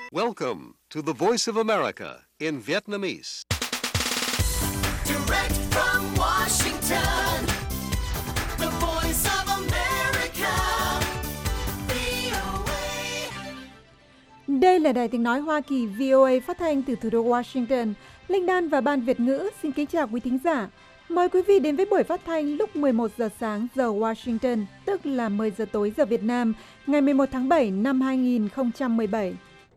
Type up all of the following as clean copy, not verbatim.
Welcome to the Voice of America in Vietnamese. Direct from Washington, the Voice of America, VOA. Đây là Đài Tiếng Nói Hoa Kỳ VOA phát thanh từ thủ đô Washington. Linh Đan và Ban Việt ngữ xin kính chào quý thính giả. Mời quý vị đến với buổi phát thanh lúc 11 giờ sáng giờ Washington, tức là 10 giờ tối giờ Việt Nam, ngày 11 tháng 7 năm 2017.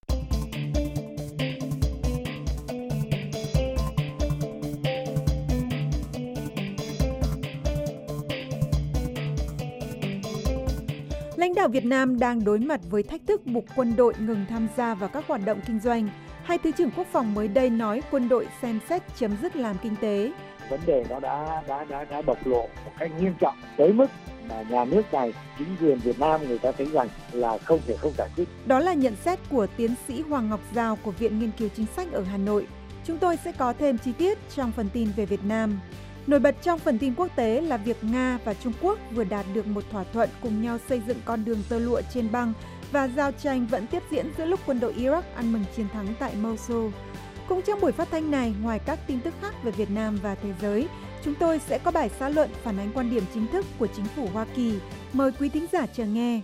Lãnh đạo Việt Nam đang đối mặt với thách thức buộc quân đội ngừng tham gia vào các hoạt động kinh doanh. Hai Thứ trưởng Quốc phòng mới đây nói quân đội xem xét chấm dứt làm kinh tế. Vấn đề nó đã bộc lộ một cách nghiêm trọng tới mức mà nhà nước này, chính quyền Việt Nam người ta thấy rằng là không thể không giải quyết. Đó là nhận xét của tiến sĩ Hoàng Ngọc Giao của Viện Nghiên cứu Chính sách ở Hà Nội. Chúng tôi sẽ có thêm chi tiết trong phần tin về Việt Nam. Nổi bật trong phần tin quốc tế là việc Nga và Trung Quốc vừa đạt được một thỏa thuận cùng nhau xây dựng con đường tơ lụa trên băng và giao tranh vẫn tiếp diễn giữa lúc quân đội Iraq ăn mừng chiến thắng tại Mosul. Cũng trong buổi phát thanh này, ngoài các tin tức khác về Việt Nam và thế giới, chúng tôi sẽ có bài xã luận phản ánh quan điểm chính thức của chính phủ Hoa Kỳ. Mời quý thính giả chờ nghe.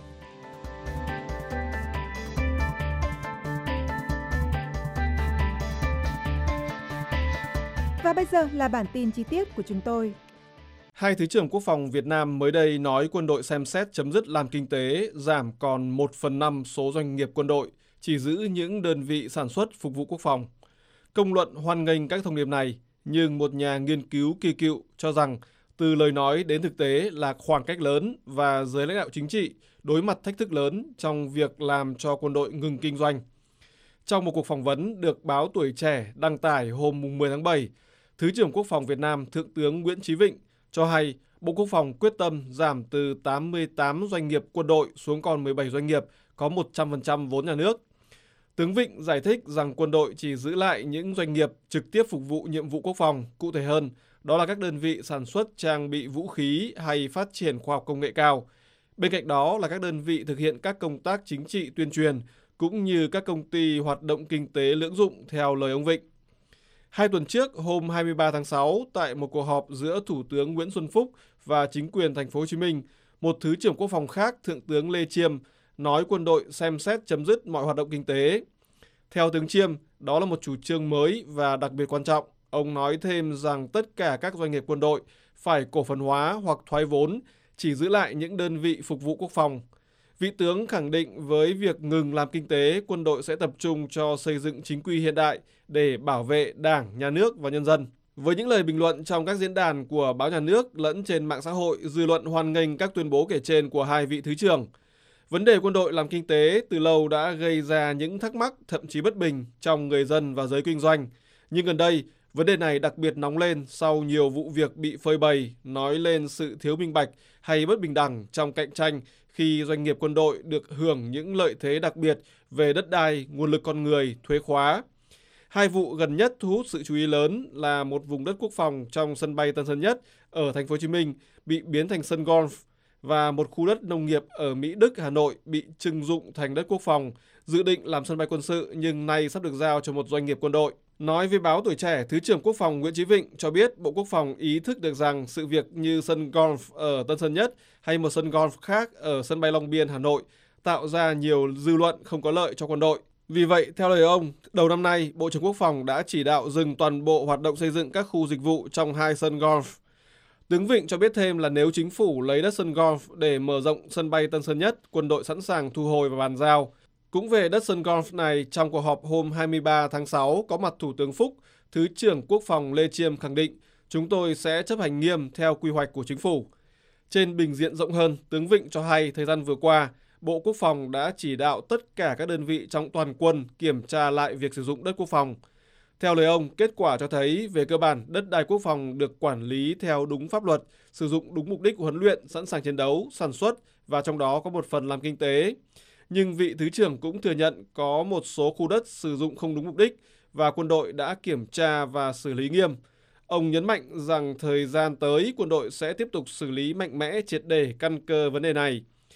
Và bây giờ là bản tin chi tiết của chúng tôi. Hai Thứ trưởng Quốc phòng Việt Nam mới đây nói quân đội xem xét chấm dứt làm kinh tế, giảm còn 1/5 số doanh nghiệp quân đội, chỉ giữ những đơn vị sản xuất phục vụ quốc phòng. Công luận hoan nghênh các thông điệp này, nhưng một nhà nghiên cứu kỳ cựu cho rằng từ lời nói đến thực tế là khoảng cách lớn và giới lãnh đạo chính trị đối mặt thách thức lớn trong việc làm cho quân đội ngừng kinh doanh. Trong một cuộc phỏng vấn được báo Tuổi Trẻ đăng tải hôm 10 tháng 7, Thứ trưởng Quốc phòng Việt Nam Thượng tướng Nguyễn Chí Vịnh cho hay Bộ Quốc phòng quyết tâm giảm từ 88 doanh nghiệp quân đội xuống còn 17 doanh nghiệp có 100% vốn nhà nước. Tướng Vịnh giải thích rằng quân đội chỉ giữ lại những doanh nghiệp trực tiếp phục vụ nhiệm vụ quốc phòng, cụ thể hơn, đó là các đơn vị sản xuất trang bị vũ khí hay phát triển khoa học công nghệ cao. Bên cạnh đó là các đơn vị thực hiện các công tác chính trị tuyên truyền, cũng như các công ty hoạt động kinh tế lưỡng dụng theo lời ông Vịnh. 2 tuần trước, hôm 23 tháng 6, tại một cuộc họp giữa Thủ tướng Nguyễn Xuân Phúc và chính quyền thành phố Hồ Chí Minh, một Thứ trưởng Quốc phòng khác, Thượng tướng Lê Chiêm, nói quân đội xem xét chấm dứt mọi hoạt động kinh tế. Theo tướng Chiêm, đó là một chủ trương mới và đặc biệt quan trọng. Ông nói thêm rằng tất cả các doanh nghiệp quân đội phải cổ phần hóa hoặc thoái vốn, chỉ giữ lại những đơn vị phục vụ quốc phòng. Vị tướng khẳng định với việc ngừng làm kinh tế, quân đội sẽ tập trung cho xây dựng chính quy hiện đại để bảo vệ Đảng, Nhà nước và nhân dân. Với những lời bình luận trong các diễn đàn của báo nhà nước lẫn trên mạng xã hội, dư luận hoan nghênh các tuyên bố kể trên của hai vị thứ trưởng. Vấn đề quân đội làm kinh tế từ lâu đã gây ra những thắc mắc, thậm chí bất bình trong người dân và giới kinh doanh. Nhưng gần đây, vấn đề này đặc biệt nóng lên sau nhiều vụ việc bị phơi bày, nói lên sự thiếu minh bạch hay bất bình đẳng trong cạnh tranh khi doanh nghiệp quân đội được hưởng những lợi thế đặc biệt về đất đai, nguồn lực con người, thuế khóa. Hai vụ gần nhất thu hút sự chú ý lớn là một vùng đất quốc phòng trong sân bay Tân Sơn Nhất ở thành phố Hồ Chí Minh bị biến thành sân golf và một khu đất nông nghiệp ở Mỹ Đức, Hà Nội bị trưng dụng thành đất quốc phòng, dự định làm sân bay quân sự nhưng nay sắp được giao cho một doanh nghiệp quân đội. Nói với báo Tuổi Trẻ, Thứ trưởng Quốc phòng Nguyễn Chí Vịnh cho biết Bộ Quốc phòng ý thức được rằng sự việc như sân golf ở Tân Sơn Nhất hay một sân golf khác ở sân bay Long Biên, Hà Nội tạo ra nhiều dư luận không có lợi cho quân đội. Vì vậy, theo lời ông, đầu năm nay, Bộ trưởng Quốc phòng đã chỉ đạo dừng toàn bộ hoạt động xây dựng các khu dịch vụ trong 2 sân golf. Tướng Vịnh cho biết thêm là nếu chính phủ lấy đất sân golf để mở rộng sân bay Tân Sơn Nhất, quân đội sẵn sàng thu hồi và bàn giao. Cũng về đất sân golf này, trong cuộc họp hôm 23 tháng 6 có mặt Thủ tướng Phúc, Thứ trưởng Quốc phòng Lê Chiêm khẳng định chúng tôi sẽ chấp hành nghiêm theo quy hoạch của chính phủ. Trên bình diện rộng hơn, tướng Vịnh cho hay thời gian vừa qua, Bộ Quốc phòng đã chỉ đạo tất cả các đơn vị trong toàn quân kiểm tra lại việc sử dụng đất quốc phòng. Theo lời ông, kết quả cho thấy về cơ bản đất đai quốc phòng được quản lý theo đúng pháp luật, sử dụng đúng mục đích của huấn luyện, sẵn sàng chiến đấu, sản xuất và trong đó có một phần làm kinh tế. Nhưng vị Thứ trưởng cũng thừa nhận có một số khu đất sử dụng không đúng mục đích và quân đội đã kiểm tra và xử lý nghiêm. Ông nhấn mạnh rằng thời gian tới quân đội sẽ tiếp tục xử lý mạnh mẽ triệt để căn cơ vấn đề này.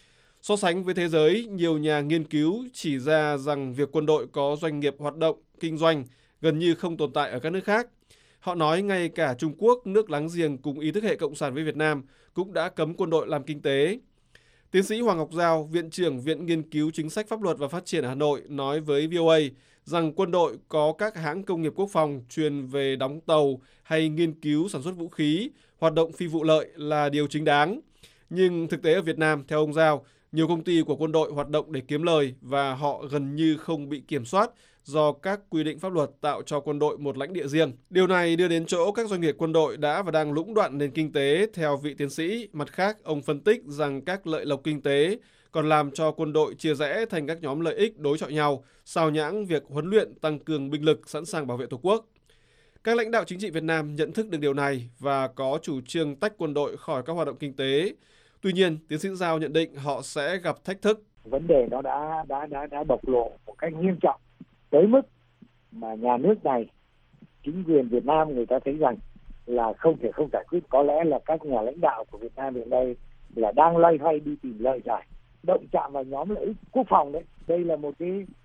So sánh với thế giới, nhiều nhà nghiên cứu chỉ ra rằng việc quân đội có doanh nghiệp hoạt động, kinh doanh gần như không tồn tại ở các nước khác. Họ nói ngay cả Trung Quốc, nước láng giềng cùng ý thức hệ cộng sản với Việt Nam, cũng đã cấm quân đội làm kinh tế. Tiến sĩ Hoàng Ngọc Giao, Viện trưởng Viện Nghiên cứu Chính sách Pháp luật và Phát triển Hà Nội nói với VOA rằng quân đội có các hãng công nghiệp quốc phòng chuyên về đóng tàu hay nghiên cứu sản xuất vũ khí, hoạt động phi vụ lợi là điều chính đáng. Nhưng thực tế ở Việt Nam, theo ông Giao, nhiều công ty của quân đội hoạt động để kiếm lời và họ gần như không bị kiểm soát do các quy định pháp luật tạo cho quân đội một lãnh địa riêng. Điều này đưa đến chỗ các doanh nghiệp quân đội đã và đang lũng đoạn nền kinh tế, theo vị tiến sĩ. Mặt khác, ông phân tích rằng các lợi lộc kinh tế còn làm cho quân đội chia rẽ thành các nhóm lợi ích đối chọi nhau, xao nhãng việc huấn luyện tăng cường binh lực sẵn sàng bảo vệ Tổ quốc. Các lãnh đạo chính trị Việt Nam nhận thức được điều này và có chủ trương tách quân đội khỏi các hoạt động kinh tế. Tuy nhiên, tiến sĩ Giao nhận định họ sẽ gặp thách thức. Vấn đề nó đã bộc lộ một cách nghiêm trọng tới mức mà nhà nước này, chính quyền Việt Nam người ta thấy rằng là không thể không giải quyết. Có lẽ là các nhà lãnh đạo của Việt Nam hiện nay là đang loay hoay đi tìm lời giải, động chạm vào nhóm lợi ích quốc phòng đấy. Đây là một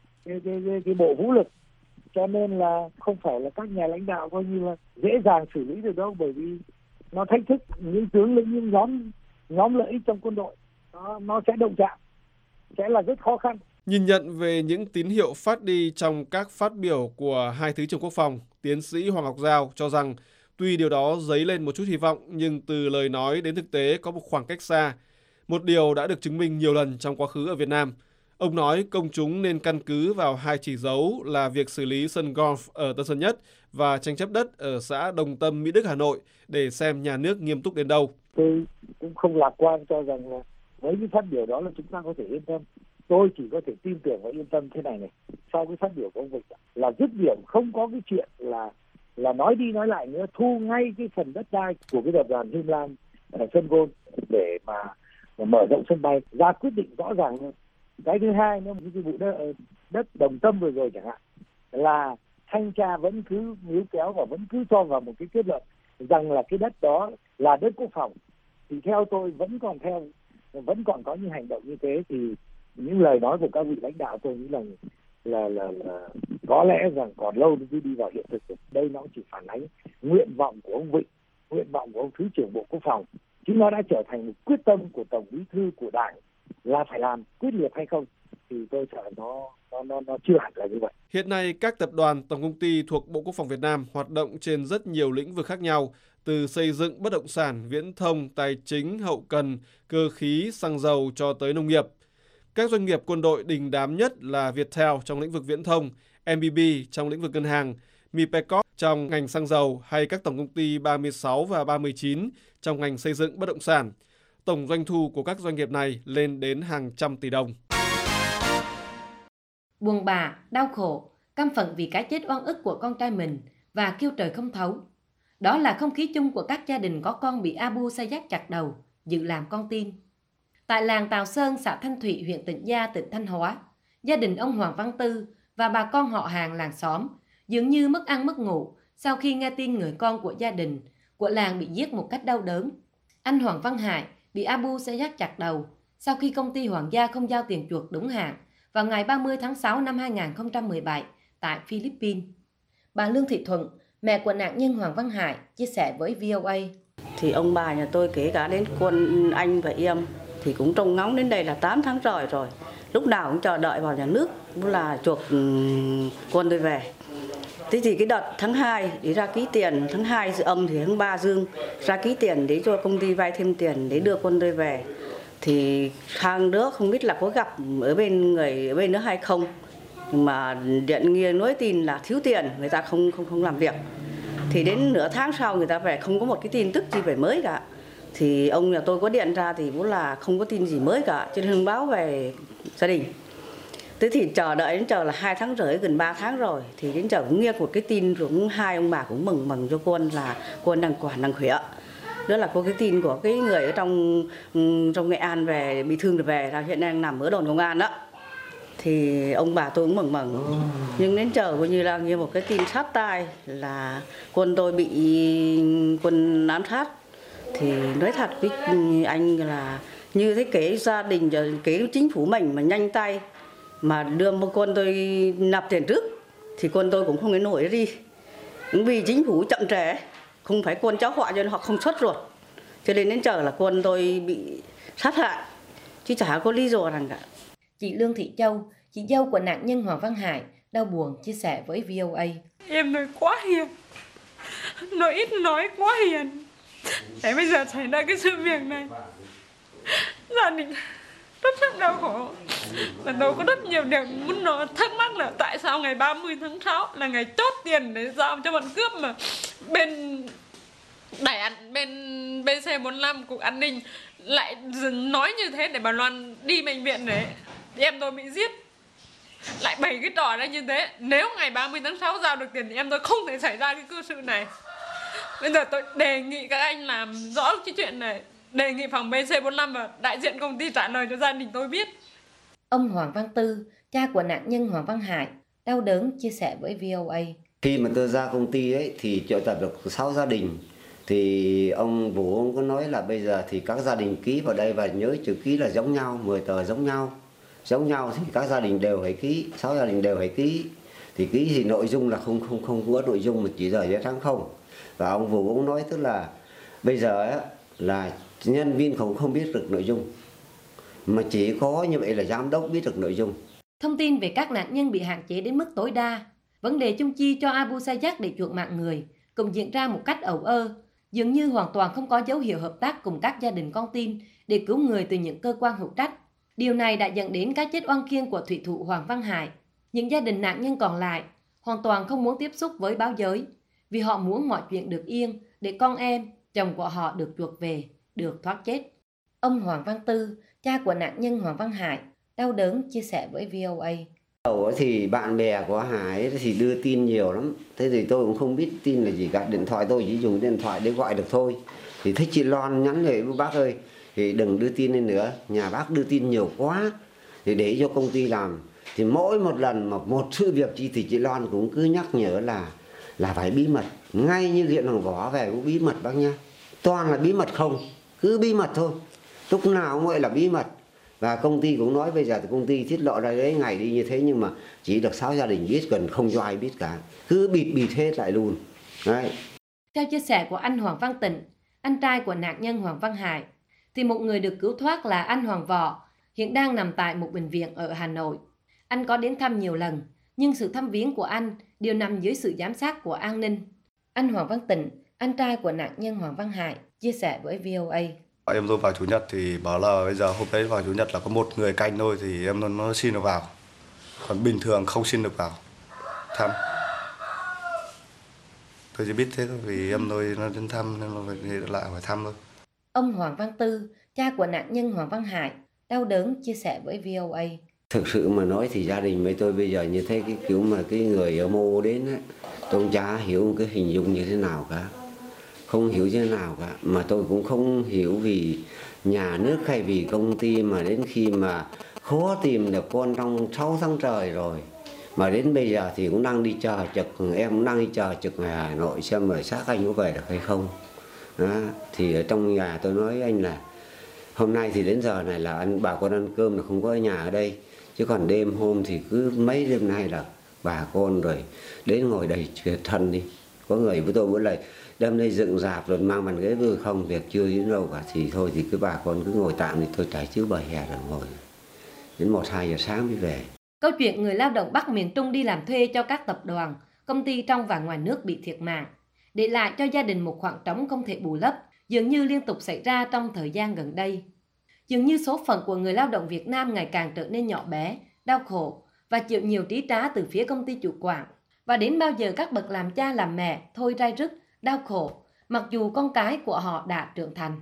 cái bộ vũ lực, cho nên là không phải là các nhà lãnh đạo coi như là dễ dàng xử lý được đâu, bởi vì nó thách thức những tướng lĩnh, những nhóm lợi ích trong quân đội, nó sẽ động chạm, sẽ là rất khó khăn. Nhìn nhận về những tín hiệu phát đi trong các phát biểu của hai Thứ trưởng Quốc phòng, tiến sĩ Hoàng Ngọc Giao cho rằng tuy điều đó dấy lên một chút hy vọng nhưng từ lời nói đến thực tế có một khoảng cách xa. Một điều đã được chứng minh nhiều lần trong quá khứ ở Việt Nam. Ông nói công chúng nên căn cứ vào hai chỉ dấu là việc xử lý sân golf ở Tân Sơn Nhất và tranh chấp đất ở xã Đồng Tâm, Mỹ Đức, Hà Nội để xem nhà nước nghiêm túc đến đâu. Tôi cũng không lạc quan cho rằng là với những phát biểu đó là chúng ta có thể yên tâm. Tôi chỉ có thể tin tưởng và yên tâm thế này. Sau cái phát biểu của ông Vịnh là dứt điểm không có cái chuyện là nói đi nói lại nữa, thu ngay cái phần đất đai của cái tập đoàn Him Lam ở sân golf để mà mở rộng sân bay, ra quyết định rõ ràng hơn. Cái thứ hai nữa, cái vụ đất Đồng Tâm vừa rồi chẳng hạn, là thanh tra vẫn cứ níu kéo và vẫn cứ cho vào một cái kết luận rằng là cái đất đó là đất quốc phòng. Thì theo tôi vẫn còn có những hành động như thế, thì những lời nói của các vị lãnh đạo tôi nghĩ là có lẽ rằng còn lâu mới đi vào hiện thực. Đây nó chỉ phản ánh nguyện vọng của ông Vịnh, nguyện vọng của ông Thứ trưởng Bộ Quốc phòng, chứ nó đã trở thành một quyết tâm của Tổng Bí thư, của Đảng là phải làm quyết liệt hay không, thì tôi sợ nó chưa hẳn là như vậy. Hiện nay các tập đoàn, tổng công ty thuộc Bộ Quốc phòng Việt Nam hoạt động trên rất nhiều lĩnh vực khác nhau, từ xây dựng, bất động sản, viễn thông, tài chính, hậu cần, cơ khí, xăng dầu cho tới nông nghiệp. Các doanh nghiệp quân đội đình đám nhất là Viettel trong lĩnh vực viễn thông, MBB trong lĩnh vực ngân hàng, Mipecop trong ngành xăng dầu hay các tổng công ty 36 và 39 trong ngành xây dựng, bất động sản. Tổng doanh thu của các doanh nghiệp này lên đến hàng trăm tỷ đồng. Buồn bã, đau khổ, căm phẫn vì cái chết oan ức của con trai mình và kêu trời không thấu. Đó là không khí chung của các gia đình có con bị Abu Sayyaf chặt đầu, dự làm con tin. Tại làng Tào Sơn, xã Thanh Thủy, huyện Tĩnh Gia, tỉnh Thanh Hóa, gia đình ông Hoàng Văn Tư và bà con họ hàng làng xóm dường như mất ăn mất ngủ sau khi nghe tin người con của gia đình, của làng bị giết một cách đau đớn. Anh Hoàng Văn Hải bị Abu Sayyaf chặt đầu sau khi công ty Hoàng gia không giao tiền chuộc đúng hạn vào ngày 30 tháng 6 năm 2017 tại Philippines. Bà Lương Thị Thuận, mẹ của nạn nhân Hoàng Văn Hải, chia sẻ với VOA. Thì ông bà nhà tôi kể cả đến quân anh và em thì cũng trông ngóng đến đây là 8 tháng rồi. Lúc nào cũng chờ đợi vào nhà nước là chuộc quân tôi về. Thế thì cái đợt tháng 2 để ra ký tiền, tháng 2 dự âm thì tháng 3 dương ra ký tiền để cho công ty vay thêm tiền để đưa quân tôi về. Thì hàng đứa không biết là có gặp ở bên người ở bên đó hay không, nhưng mà điện nghe nói tin là thiếu tiền, người ta không làm việc. Thì đến nửa tháng sau người ta về không có một cái tin tức gì về mới cả. Thì ông nhà tôi có điện ra thì cũng là không có tin gì mới cả, cho nên báo về gia đình. Thế thì chờ đợi đến chờ là 2 tháng rưỡi, gần 3 tháng rồi. Thì đến chờ cũng nghe một cái tin cũng hai ông bà cũng mừng cho quân là quân đang khỏe. Đó là có cái tin của cái người ở trong Nghệ An về bị thương về, là hiện đang nằm ở đồn công an đó. Thì ông bà tôi cũng mừng. Nhưng đến chờ coi như là nghe một cái tin sát tai là quân tôi bị quân ám sát. Thì nói thật với anh là Như thế kể gia đình rồi kể chính phủ mình mà nhanh tay mà đưa một con tôi nạp tiền trước thì con tôi cũng không đến nổi đi. Vì chính phủ chậm trễ, không phải con cháu họ cho nên họ không xuất ruột. Cho nên đến chờ là con tôi bị sát hại, chứ chả có lý do nào cả. Chị Lương Thị Châu, chị dâu của nạn nhân Hoàng Văn Hải, đau buồn chia sẻ với VOA. Em nói quá hiền, nói ít nói quá hiền. Thế bây giờ xảy ra cái sự việc này, gia đình rất đau khổ. Và tôi có rất nhiều điều muốn nói, thắc mắc là tại sao ngày 30 tháng 6 là ngày chốt tiền để giao cho bọn cướp mà bên BC45 cục an ninh lại nói như thế để bà Loan đi bệnh viện để em tôi bị giết. Lại bày cái trò ra như thế. Nếu ngày 30 tháng 6 giao được tiền thì em tôi không thể xảy ra cái cơ sự này. Bây giờ tôi đề nghị các anh làm rõ cái chuyện này, đề nghị phòng BC45 và đại diện công ty trả lời cho gia đình tôi biết. Ông Hoàng Văn Tư, cha của nạn nhân Hoàng Văn Hải, đau đớn chia sẻ với VOA. Khi mà tôi ra công ty ấy thì triệu tập được 6 gia đình. Thì ông Vũ ông có nói là bây giờ thì các gia đình ký vào đây và nhớ chữ ký là giống nhau, 10 tờ giống nhau. Giống nhau thì các gia đình đều phải ký, 6 gia đình đều phải ký. Thì ký thì nội dung là không có nội dung mà chỉ giấy trắng không. Và ông Vũ cũng nói tức là bây giờ ấy, là nhân viên không biết được nội dung. Mà chỉ có như vậy là giám đốc biết được nội dung. Thông tin về các nạn nhân bị hạn chế đến mức tối đa, vấn đề chung chi cho Abu Sayyaf để chuộc mạng người cũng diễn ra một cách ẩu ơ, dường như hoàn toàn không có dấu hiệu hợp tác cùng các gia đình con tin để cứu người từ những cơ quan hữu trách. Điều này đã dẫn đến cái chết oan khiên của thủy thủ Hoàng Văn Hải. Những gia đình nạn nhân còn lại hoàn toàn không muốn tiếp xúc với báo giới vì họ muốn mọi chuyện được yên để con em, chồng của họ được chuộc về, được thoát chết. Ông Hoàng Văn Tư, cha của nạn nhân Hoàng Văn Hải, đau đớn chia sẻ với VOA. Đầu thì bạn bè của Hải thì đưa tin nhiều lắm. Thế thì tôi cũng không biết tin là gì cả. Điện thoại tôi chỉ dùng điện thoại để gọi được thôi. Thì thích chị Loan nhắn về với bác ơi, thì đừng đưa tin lên nữa. Nhà bác đưa tin nhiều quá. Thì để cho công ty làm. Thì mỗi một lần mà một sự việc gì thì chị Loan cũng cứ nhắc nhở là phải bí mật. Ngay như hiện Hoàng Võ về cũng bí mật bác nha. Toàn là bí mật không. Cứ bí mật thôi. Lúc nào cũng gọi là bí mật. Và công ty cũng nói bây giờ thì công ty tiết lộ ra đấy ngày đi như thế nhưng mà chỉ được 6 gia đình biết, gần không cho ai biết cả. Cứ bịt hết lại luôn. Đấy. Theo chia sẻ của anh Hoàng Văn Tịnh, anh trai của nạn nhân Hoàng Văn Hải, thì một người được cứu thoát là anh Hoàng Võ, hiện đang nằm tại một bệnh viện ở Hà Nội. Anh có đến thăm nhiều lần, nhưng sự thăm viếng của anh đều nằm dưới sự giám sát của an ninh. Anh Hoàng Văn Tịnh, anh trai của nạn nhân Hoàng Văn Hải, chia sẻ với VOA. Em tôi vào Chủ nhật thì bảo là bây giờ hôm đấy vào Chủ nhật là có một người canh thôi thì em nó xin được vào. Còn bình thường không xin được vào thăm. Tôi chỉ biết thế thôi vì em tôi nó đến thăm nên là lại phải thăm thôi. Ông Hoàng Văn Tư, cha của nạn nhân Hoàng Văn Hải, đau đớn chia sẻ với VOA. Thực sự mà nói thì gia đình với tôi bây giờ như thế cái kiểu mà cái người ở mô đến ấy, tôi chả hiểu cái hình dung như thế nào cả. Không hiểu như thế nào cả. Mà tôi cũng không hiểu vì nhà nước hay vì công ty mà đến khi mà khó tìm được con trong 6 tháng trời rồi. Mà đến bây giờ thì cũng đang đi chờ trực, em cũng đang đi chờ trực ở Hà Nội xem rồi xác anh có về được hay không. Đó. Thì ở trong nhà tôi nói anh là hôm nay thì đến giờ này là bà con ăn cơm là không có ở nhà ở đây. Chứ còn đêm hôm thì cứ mấy đêm nay là bà con rồi đến ngồi đầy thân đi. Có người với tôi muốn là đêm nay dựng rạp rồi mang bàn ghế vừa không, việc chưa đến đâu cả thì thôi thì cứ bà con cứ ngồi tạm thì tôi trải chiếu bờ hè rồi ngồi đến 1-2 giờ sáng mới về. Câu chuyện người lao động Bắc miền Trung đi làm thuê cho các tập đoàn, công ty trong và ngoài nước bị thiệt mạng, để lại cho gia đình một khoảng trống không thể bù lấp, dường như liên tục xảy ra trong thời gian gần đây. Dường như số phận của người lao động Việt Nam ngày càng trở nên nhỏ bé, đau khổ và chịu nhiều trí trá từ phía công ty chủ quản. Và đến bao giờ các bậc làm cha làm mẹ thôi rai rứt, đau khổ, mặc dù con cái của họ đã trưởng thành.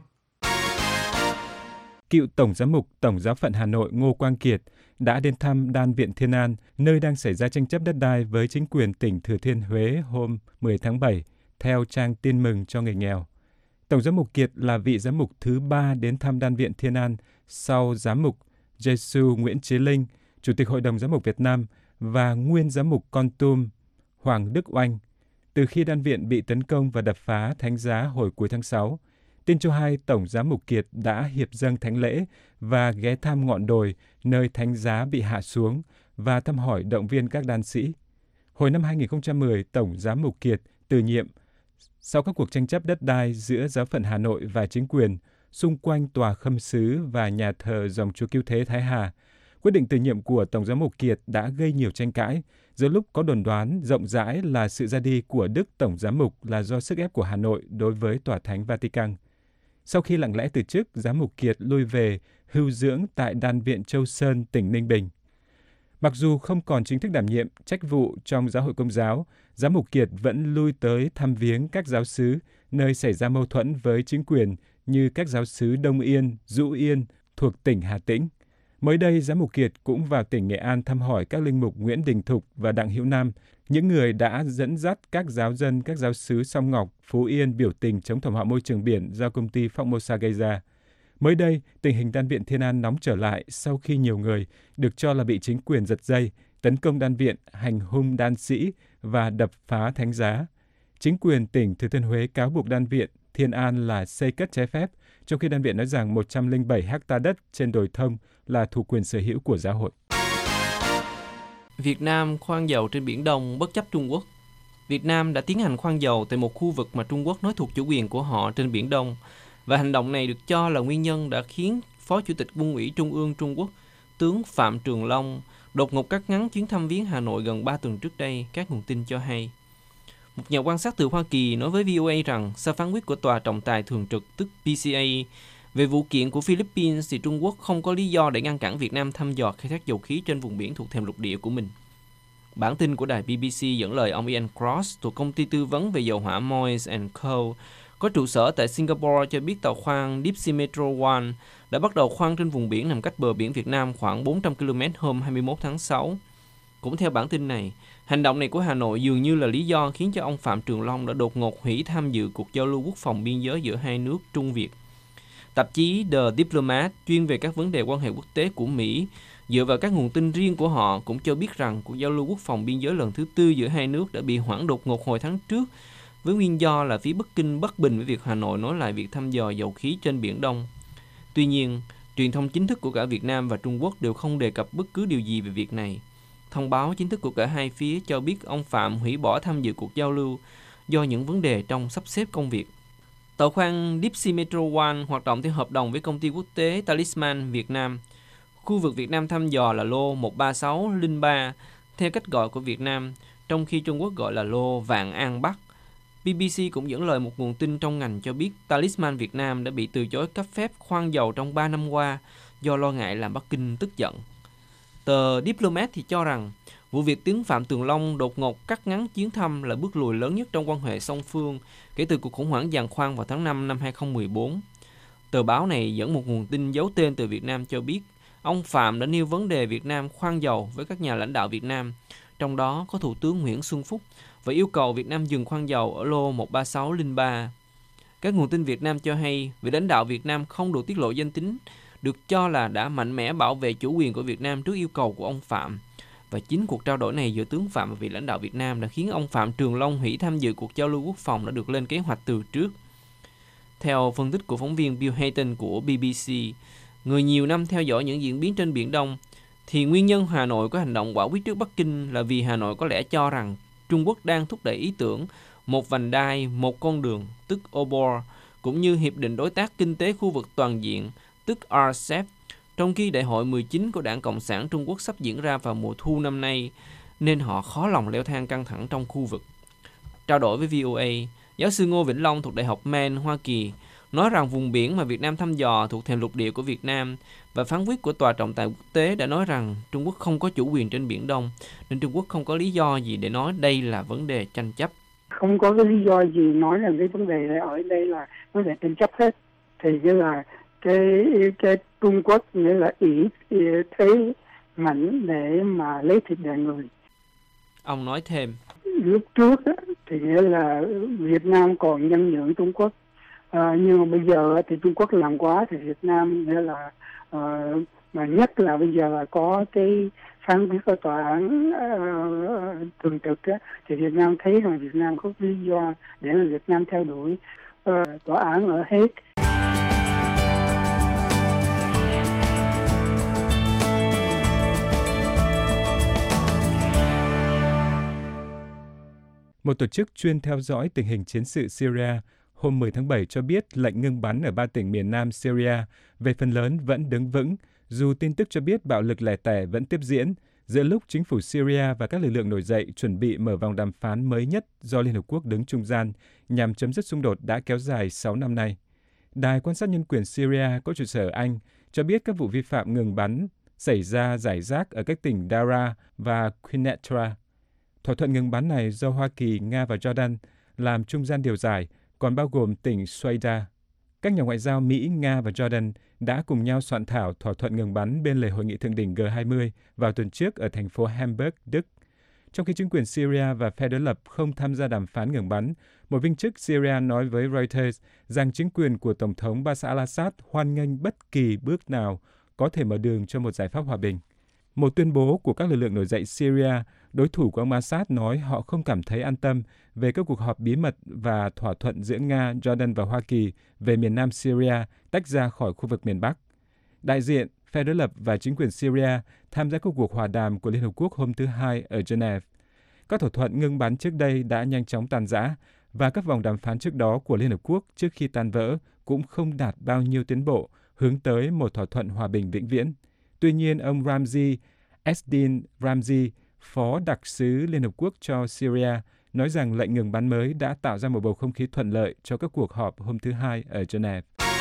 Cựu Tổng giám mục Tổng giáo phận Hà Nội Ngô Quang Kiệt đã đến thăm Đan Viện Thiên An, nơi đang xảy ra tranh chấp đất đai với chính quyền tỉnh Thừa Thiên Huế hôm 10 tháng 7, theo trang Tin mừng cho người nghèo. Tổng giám mục Kiệt là vị giám mục thứ 3 đến thăm Đan Viện Thiên An sau giám mục Giêsu Nguyễn Chí Linh, Chủ tịch Hội đồng Giám mục Việt Nam và nguyên giám mục Kon Tum Hoàng Đức Oanh. Từ khi Đan Viện bị tấn công và đập phá thánh giá hồi cuối tháng 6, Tin cho hay Tổng giám mục Kiệt đã hiệp dâng thánh lễ và ghé thăm ngọn đồi nơi thánh giá bị hạ xuống và thăm hỏi động viên các đan sĩ. Hồi năm 2010, Tổng giám mục Kiệt từ nhiệm sau các cuộc tranh chấp đất đai giữa giáo phận Hà Nội và chính quyền xung quanh tòa khâm sứ và nhà thờ dòng Chúa Cứu Thế Thái Hà. Quyết định từ nhiệm của Tổng giám mục Kiệt đã gây nhiều tranh cãi, giữa lúc có đồn đoán rộng rãi là sự ra đi của Đức Tổng giám mục là do sức ép của Hà Nội đối với Tòa Thánh Vatican. Sau khi lặng lẽ từ chức, giám mục Kiệt lui về hưu dưỡng tại Đan viện Châu Sơn, tỉnh Ninh Bình. Mặc dù không còn chính thức đảm nhiệm trách vụ trong giáo hội Công giáo, giám mục Kiệt vẫn lui tới thăm viếng các giáo xứ nơi xảy ra mâu thuẫn với chính quyền như các giáo xứ Đông Yên, Dũ Yên thuộc tỉnh Hà Tĩnh. Mới đây, giám mục Kiệt cũng vào tỉnh Nghệ An thăm hỏi các linh mục Nguyễn Đình Thục và Đặng Hữu Nam, những người đã dẫn dắt các giáo dân các giáo xứ Song Ngọc, Phú Yên biểu tình chống thảm họa môi trường biển do công ty Formosa gây ra. Mới đây, tình hình Đan viện Thiên An nóng trở lại sau khi nhiều người được cho là bị chính quyền giật dây, tấn công đan viện, hành hung đan sĩ và đập phá thánh giá. Chính quyền tỉnh Thừa Thiên Huế cáo buộc Đan viện Thiên An là xây cất trái phép, trong khi Đan viện nói rằng 107 ha đất trên đồi thông là thuộc quyền sở hữu của giáo hội. Việt Nam khoan dầu trên Biển Đông bất chấp Trung Quốc. Việt Nam đã tiến hành khoan dầu tại một khu vực mà Trung Quốc nói thuộc chủ quyền của họ trên Biển Đông, và hành động này được cho là nguyên nhân đã khiến Phó Chủ tịch Quân ủy Trung ương Trung Quốc, tướng Phạm Trường Long, đột ngột cắt ngắn chuyến thăm viếng Hà Nội gần 3 tuần trước đây, các nguồn tin cho hay. Một nhà quan sát từ Hoa Kỳ nói với VOA rằng sau phán quyết của Tòa trọng tài thường trực tức PCA về vụ kiện của Philippines thì Trung Quốc không có lý do để ngăn cản Việt Nam thăm dò khai thác dầu khí trên vùng biển thuộc thềm lục địa của mình. Bản tin của đài BBC dẫn lời ông Ian Cross thuộc công ty tư vấn về dầu hỏa Moyes & Co. có trụ sở tại Singapore cho biết tàu khoan Deep Sea Metro One đã bắt đầu khoan trên vùng biển nằm cách bờ biển Việt Nam khoảng 400 km hôm 21 tháng 6. Cũng theo bản tin này, hành động này của Hà Nội dường như là lý do khiến cho ông Phạm Trường Long đã đột ngột hủy tham dự cuộc giao lưu quốc phòng biên giới giữa hai nước Trung Việt. Tạp chí The Diplomat chuyên về các vấn đề quan hệ quốc tế của Mỹ dựa vào các nguồn tin riêng của họ cũng cho biết rằng cuộc giao lưu quốc phòng biên giới lần thứ tư giữa hai nước đã bị hoãn đột ngột hồi tháng trước với nguyên do là phía Bắc Kinh bất bình với việc Hà Nội nối lại việc thăm dò dầu khí trên Biển Đông. Tuy nhiên, truyền thông chính thức của cả Việt Nam và Trung Quốc đều không đề cập bất cứ điều gì về việc này. Thông báo chính thức của cả hai phía cho biết ông Phạm hủy bỏ tham dự cuộc giao lưu do những vấn đề trong sắp xếp công việc. Tàu khoan Deep Sea Metro One hoạt động theo hợp đồng với công ty quốc tế Talisman Việt Nam. Khu vực Việt Nam thăm dò là lô 13603 theo cách gọi của Việt Nam, trong khi Trung Quốc gọi là lô Vạn An Bắc. BBC cũng dẫn lời một nguồn tin trong ngành cho biết Talisman Việt Nam đã bị từ chối cấp phép khoan dầu trong 3 năm qua do lo ngại làm Bắc Kinh tức giận. Tờ Diplomat thì cho rằng vụ việc tướng Phạm Tường Long đột ngột cắt ngắn chuyến thăm là bước lùi lớn nhất trong quan hệ song phương kể từ cuộc khủng hoảng giàn khoan vào tháng 5 năm 2014. Tờ báo này dẫn một nguồn tin giấu tên từ Việt Nam cho biết ông Phạm đã nêu vấn đề Việt Nam khoan dầu với các nhà lãnh đạo Việt Nam, trong đó có Thủ tướng Nguyễn Xuân Phúc, và yêu cầu Việt Nam dừng khoan dầu ở lô 13603. Các nguồn tin Việt Nam cho hay vị lãnh đạo Việt Nam không được tiết lộ danh tính, được cho là đã mạnh mẽ bảo vệ chủ quyền của Việt Nam trước yêu cầu của ông Phạm. Và chính cuộc trao đổi này giữa tướng Phạm và vị lãnh đạo Việt Nam đã khiến ông Phạm Trường Long hủy tham dự cuộc giao lưu quốc phòng đã được lên kế hoạch từ trước. Theo phân tích của phóng viên Bill Hayton của BBC, người nhiều năm theo dõi những diễn biến trên Biển Đông, thì nguyên nhân Hà Nội có hành động quả quyết trước Bắc Kinh là vì Hà Nội có lẽ cho rằng Trung Quốc đang thúc đẩy ý tưởng một vành đai, một con đường, tức OBOR, cũng như Hiệp định Đối tác Kinh tế Khu vực Toàn diện, tức RCEP, trong khi Đại hội 19 của Đảng Cộng sản Trung Quốc sắp diễn ra vào mùa thu năm nay, nên họ khó lòng leo thang căng thẳng trong khu vực. Trao đổi với VOA, giáo sư Ngô Vĩnh Long thuộc Đại học Maine, Hoa Kỳ, nói rằng vùng biển mà Việt Nam thăm dò thuộc thềm lục địa của Việt Nam và phán quyết của Tòa trọng tài quốc tế đã nói rằng Trung Quốc không có chủ quyền trên Biển Đông, nên Trung Quốc không có lý do gì để nói đây là vấn đề tranh chấp. Không có cái lý do gì nói rằng cái vấn đề ở đây là vấn đề tranh chấp hết. Thì như là cái Trung Quốc nghĩa là ý thấy mạnh để mà lấy thịt đẻ người. Ông nói thêm. Lúc trước thì nghĩa là Việt Nam còn nhân nhượng Trung Quốc. Nhưng mà bây giờ thì Trung Quốc làm quá thì Việt Nam nghĩa là mà nhất là bây giờ là có cái phán quyết của tòa án thường trực thì Việt Nam thấy rằng Việt Nam có lý do để mà Việt Nam theo đuổi tòa án ở Hague. Một tổ chức chuyên theo dõi tình hình chiến sự Syria hôm 10 tháng 7 cho biết lệnh ngưng bắn ở 3 tỉnh miền nam Syria về phần lớn vẫn đứng vững, dù tin tức cho biết bạo lực lẻ tẻ vẫn tiếp diễn, giữa lúc chính phủ Syria và các lực lượng nổi dậy chuẩn bị mở vòng đàm phán mới nhất do Liên Hợp Quốc đứng trung gian nhằm chấm dứt xung đột đã kéo dài 6 năm nay. Đài quan sát nhân quyền Syria có trụ sở ở Anh cho biết các vụ vi phạm ngừng bắn xảy ra rải rác ở các tỉnh Dara và Quneitra. Thỏa thuận ngừng bắn này do Hoa Kỳ, Nga và Jordan làm trung gian điều giải, còn bao gồm tỉnh Suaida. Các nhà ngoại giao Mỹ, Nga và Jordan đã cùng nhau soạn thảo thỏa thuận ngừng bắn bên lề hội nghị thượng đỉnh G20 vào tuần trước ở thành phố Hamburg, Đức. Trong khi chính quyền Syria và phe đối lập không tham gia đàm phán ngừng bắn, một viên chức Syria nói với Reuters rằng chính quyền của Tổng thống Bashar al-Assad hoan nghênh bất kỳ bước nào có thể mở đường cho một giải pháp hòa bình. Một tuyên bố của các lực lượng nổi dậy Syria, đối thủ của ông Assad nói họ không cảm thấy an tâm về các cuộc họp bí mật và thỏa thuận giữa Nga, Jordan và Hoa Kỳ về miền nam Syria tách ra khỏi khu vực miền Bắc. Đại diện, phe đối lập và chính quyền Syria tham gia các cuộc hòa đàm của Liên Hợp Quốc hôm thứ Hai ở Geneva. Các thỏa thuận ngưng bắn trước đây đã nhanh chóng tàn rã và các vòng đàm phán trước đó của Liên Hợp Quốc trước khi tan vỡ cũng không đạt bao nhiêu tiến bộ hướng tới một thỏa thuận hòa bình vĩnh viễn. Tuy nhiên, ông Ramzi Eddin Ramzi, Phó Đặc sứ Liên Hợp Quốc cho Syria, nói rằng lệnh ngừng bắn mới đã tạo ra một bầu không khí thuận lợi cho các cuộc họp hôm thứ Hai ở Geneva.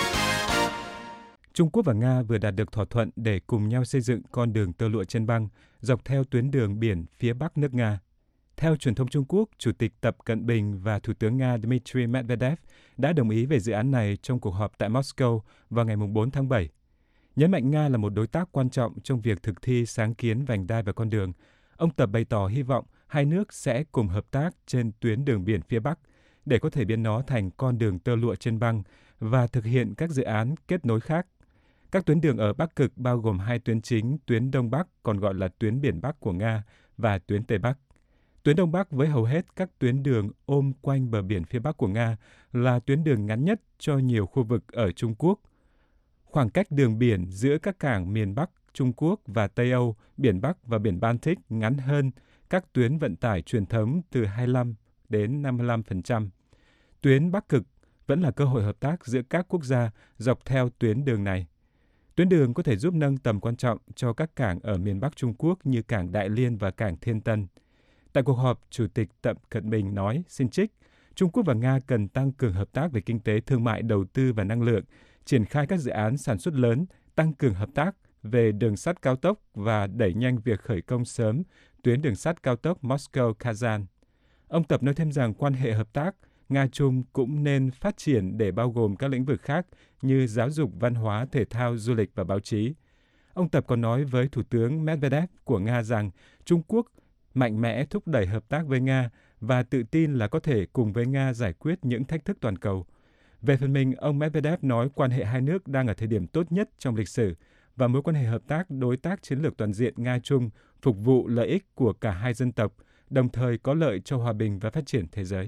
Trung Quốc và Nga vừa đạt được thỏa thuận để cùng nhau xây dựng con đường tơ lụa trên băng dọc theo tuyến đường biển phía bắc nước Nga. Theo truyền thông Trung Quốc, Chủ tịch Tập Cận Bình và Thủ tướng Nga Dmitry Medvedev đã đồng ý về dự án này trong cuộc họp tại Moscow vào ngày 4 tháng 7. Nhấn mạnh Nga là một đối tác quan trọng trong việc thực thi sáng kiến vành đai và con đường, ông Tập bày tỏ hy vọng hai nước sẽ cùng hợp tác trên tuyến đường biển phía Bắc để có thể biến nó thành con đường tơ lụa trên băng và thực hiện các dự án kết nối khác. Các tuyến đường ở Bắc Cực bao gồm hai tuyến chính, tuyến Đông Bắc còn gọi là tuyến biển Bắc của Nga và tuyến Tây Bắc. Tuyến Đông Bắc với hầu hết các tuyến đường ôm quanh bờ biển phía Bắc của Nga là tuyến đường ngắn nhất cho nhiều khu vực ở Trung Quốc. Khoảng cách đường biển giữa các cảng miền Bắc Trung Quốc và Tây Âu, biển Bắc và biển Baltic ngắn hơn các tuyến vận tải truyền thống từ 25 đến 55%. Tuyến Bắc Cực vẫn là cơ hội hợp tác giữa các quốc gia dọc theo tuyến đường này. Tuyến đường có thể giúp nâng tầm quan trọng cho các cảng ở miền Bắc Trung Quốc như cảng Đại Liên và cảng Thiên Tân. Tại cuộc họp, Chủ tịch Tập Cận Bình nói, xin trích, Trung Quốc và Nga cần tăng cường hợp tác về kinh tế, thương mại, đầu tư và năng lượng, triển khai các dự án sản xuất lớn, tăng cường hợp tác về đường sắt cao tốc và đẩy nhanh việc khởi công sớm tuyến đường sắt cao tốc Moscow-Kazan. Ông Tập nói thêm rằng quan hệ hợp tác Nga-Trung cũng nên phát triển để bao gồm các lĩnh vực khác như giáo dục, văn hóa, thể thao, du lịch và báo chí. Ông Tập còn nói với Thủ tướng Medvedev của Nga rằng Trung Quốc mạnh mẽ thúc đẩy hợp tác với Nga và tự tin là có thể cùng với Nga giải quyết những thách thức toàn cầu. Về phần mình, ông Medvedev nói quan hệ hai nước đang ở thời điểm tốt nhất trong lịch sử và mối quan hệ hợp tác đối tác chiến lược toàn diện Nga-Trung phục vụ lợi ích của cả hai dân tộc, đồng thời có lợi cho hòa bình và phát triển thế giới.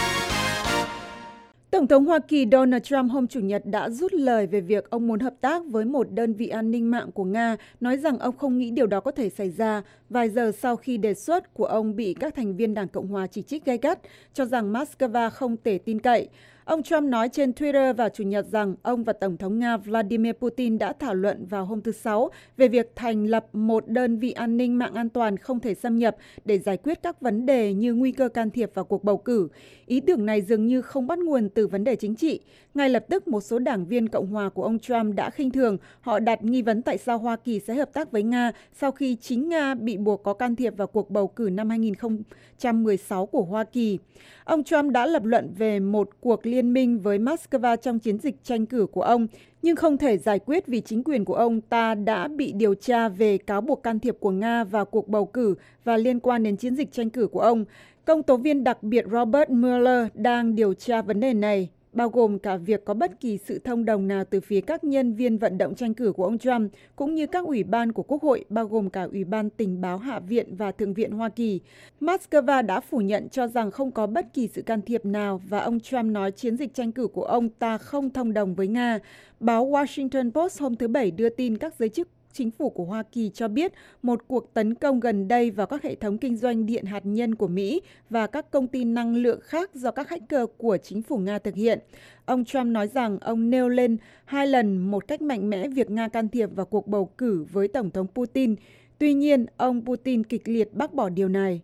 Tổng thống Hoa Kỳ Donald Trump hôm Chủ nhật đã rút lời về việc ông muốn hợp tác với một đơn vị an ninh mạng của Nga, nói rằng ông không nghĩ điều đó có thể xảy ra, vài giờ sau khi đề xuất của ông bị các thành viên Đảng Cộng hòa chỉ trích gay gắt, cho rằng Moscow không thể tin cậy. Ông Trump nói trên Twitter vào Chủ nhật rằng ông và Tổng thống Nga Vladimir Putin đã thảo luận vào hôm thứ Sáu về việc thành lập một đơn vị an ninh mạng an toàn không thể xâm nhập để giải quyết các vấn đề như nguy cơ can thiệp vào cuộc bầu cử. Ý tưởng này dường như không bắt nguồn từ vấn đề chính trị. Ngay lập tức, một số đảng viên Cộng hòa của ông Trump đã khinh thường. Họ đặt nghi vấn tại sao Hoa Kỳ sẽ hợp tác với Nga sau khi chính Nga bị buộc có can thiệp vào cuộc bầu cử năm 2016 của Hoa Kỳ. Ông Trump đã lập luận về một cuộc liên minh với Moscow trong chiến dịch tranh cử của ông, nhưng không thể giải quyết vì chính quyền của ông ta đã bị điều tra về cáo buộc can thiệp của Nga vào cuộc bầu cử và liên quan đến chiến dịch tranh cử của ông. Công tố viên đặc biệt Robert Mueller đang điều tra vấn đề này, bao gồm cả việc có bất kỳ sự thông đồng nào từ phía các nhân viên vận động tranh cử của ông Trump, cũng như các ủy ban của Quốc hội, bao gồm cả Ủy ban Tình báo Hạ viện và Thượng viện Hoa Kỳ. Moscow đã phủ nhận cho rằng không có bất kỳ sự can thiệp nào và ông Trump nói chiến dịch tranh cử của ông ta không thông đồng với Nga. Báo Washington Post hôm thứ Bảy đưa tin các giới chức chính phủ của Hoa Kỳ cho biết một cuộc tấn công gần đây vào các hệ thống kinh doanh điện hạt nhân của Mỹ và các công ty năng lượng khác do các hacker của chính phủ Nga thực hiện. Ông Trump nói rằng ông nêu lên 2 lần một cách mạnh mẽ việc Nga can thiệp vào cuộc bầu cử với Tổng thống Putin. Tuy nhiên, ông Putin kịch liệt bác bỏ điều này.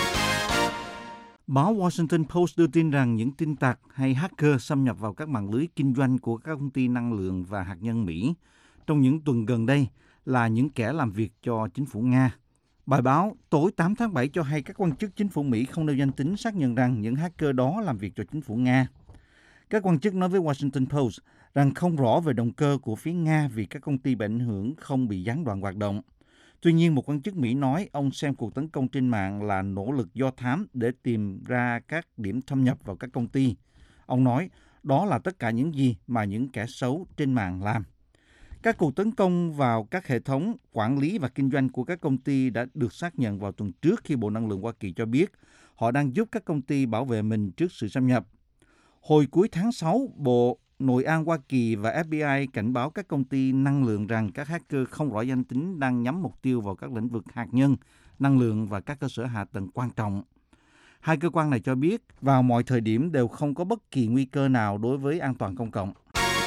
Báo Washington Post đưa tin rằng những tin tặc hay hacker xâm nhập vào các mạng lưới kinh doanh của các công ty năng lượng và hạt nhân Mỹ trong những tuần gần đây là những kẻ làm việc cho chính phủ Nga. Bài báo tối 8 tháng 7 cho hay các quan chức chính phủ Mỹ không nêu danh tính xác nhận rằng những hacker đó làm việc cho chính phủ Nga. Các quan chức nói với Washington Post rằng không rõ về động cơ của phía Nga vì các công ty bị ảnh hưởng không bị gián đoạn hoạt động. Tuy nhiên, một quan chức Mỹ nói ông xem cuộc tấn công trên mạng là nỗ lực do thám để tìm ra các điểm thâm nhập vào các công ty. Ông nói đó là tất cả những gì mà những kẻ xấu trên mạng làm. Các cuộc tấn công vào các hệ thống quản lý và kinh doanh của các công ty đã được xác nhận vào tuần trước khi Bộ Năng lượng Hoa Kỳ cho biết họ đang giúp các công ty bảo vệ mình trước sự xâm nhập. Hồi cuối tháng 6, Bộ Nội an Hoa Kỳ và FBI cảnh báo các công ty năng lượng rằng các hacker không rõ danh tính đang nhắm mục tiêu vào các lĩnh vực hạt nhân, năng lượng và các cơ sở hạ tầng quan trọng. Hai cơ quan này cho biết vào mọi thời điểm đều không có bất kỳ nguy cơ nào đối với an toàn công cộng.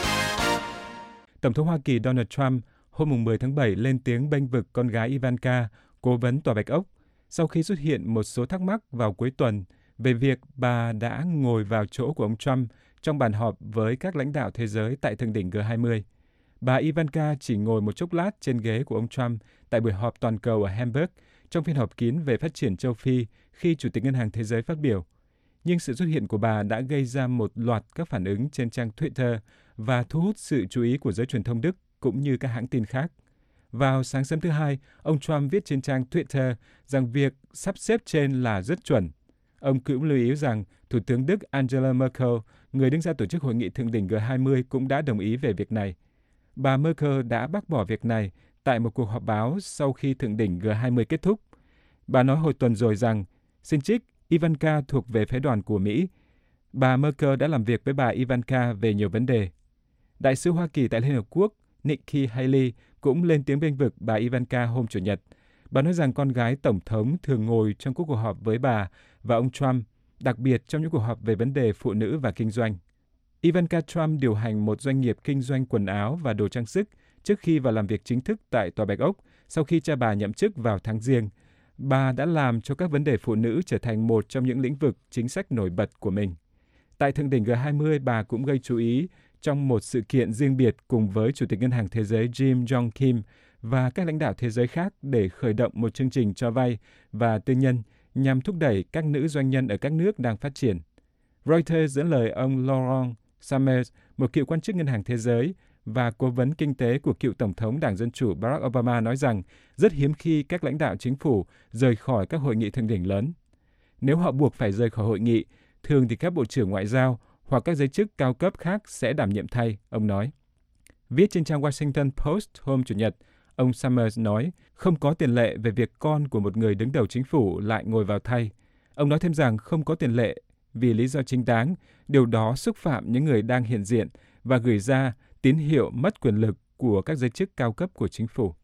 Tổng thống Hoa Kỳ Donald Trump hôm 10 tháng 7 lên tiếng bênh vực con gái Ivanka, cố vấn Tòa Bạch Ốc, sau khi xuất hiện một số thắc mắc vào cuối tuần về việc bà đã ngồi vào chỗ của ông Trump trong bàn họp với các lãnh đạo thế giới tại thượng đỉnh G20. Bà Ivanka chỉ ngồi một chốc lát trên ghế của ông Trump tại buổi họp toàn cầu ở Hamburg trong phiên họp kín về phát triển châu Phi khi Chủ tịch Ngân hàng Thế giới phát biểu. Nhưng sự xuất hiện của bà đã gây ra một loạt các phản ứng trên trang Twitter và thu hút sự chú ý của giới truyền thông Đức cũng như các hãng tin khác. Vào sáng sớm thứ Hai, ông Trump viết trên trang Twitter rằng việc sắp xếp trên là rất chuẩn. Ông cũng lưu ý rằng Thủ tướng Đức Angela Merkel, người đứng ra tổ chức hội nghị thượng đỉnh G20 cũng đã đồng ý về việc này. Bà Merkel đã bác bỏ việc này tại một cuộc họp báo sau khi thượng đỉnh G20 kết thúc. Bà nói hồi tuần rồi rằng, xin trích, Ivanka thuộc về phái đoàn của Mỹ. Bà Merkel đã làm việc với bà Ivanka về nhiều vấn đề. Đại sứ Hoa Kỳ tại Liên Hợp Quốc Nikki Haley cũng lên tiếng bênh vực bà Ivanka hôm Chủ nhật. Bà nói rằng con gái Tổng thống thường ngồi trong các cuộc họp với bà và ông Trump, đặc biệt trong những cuộc họp về vấn đề phụ nữ và kinh doanh. Ivanka Trump điều hành một doanh nghiệp kinh doanh quần áo và đồ trang sức trước khi vào làm việc chính thức tại Tòa Bạch Ốc sau khi cha bà nhậm chức vào tháng Giêng. Bà đã làm cho các vấn đề phụ nữ trở thành một trong những lĩnh vực chính sách nổi bật của mình. Tại thượng đỉnh G20, bà cũng gây chú ý trong một sự kiện riêng biệt cùng với Chủ tịch Ngân hàng Thế giới Jim Yong Kim và các lãnh đạo thế giới khác để khởi động một chương trình cho vay và tư nhân nhằm thúc đẩy các nữ doanh nhân ở các nước đang phát triển. Reuters dẫn lời ông Laurent Summers, một cựu quan chức Ngân hàng Thế giới và cố vấn kinh tế của cựu Tổng thống Đảng Dân Chủ Barack Obama nói rằng rất hiếm khi các lãnh đạo chính phủ rời khỏi các hội nghị thượng đỉnh lớn. Nếu họ buộc phải rời khỏi hội nghị, thường thì các bộ trưởng ngoại giao hoặc các giới chức cao cấp khác sẽ đảm nhiệm thay, ông nói. Viết trên trang Washington Post hôm Chủ nhật, ông Summers nói không có tiền lệ về việc con của một người đứng đầu chính phủ lại ngồi vào thay. Ông nói thêm rằng không có tiền lệ vì lý do chính đáng, điều đó xúc phạm những người đang hiện diện và gửi ra tín hiệu mất quyền lực của các giới chức cao cấp của chính phủ.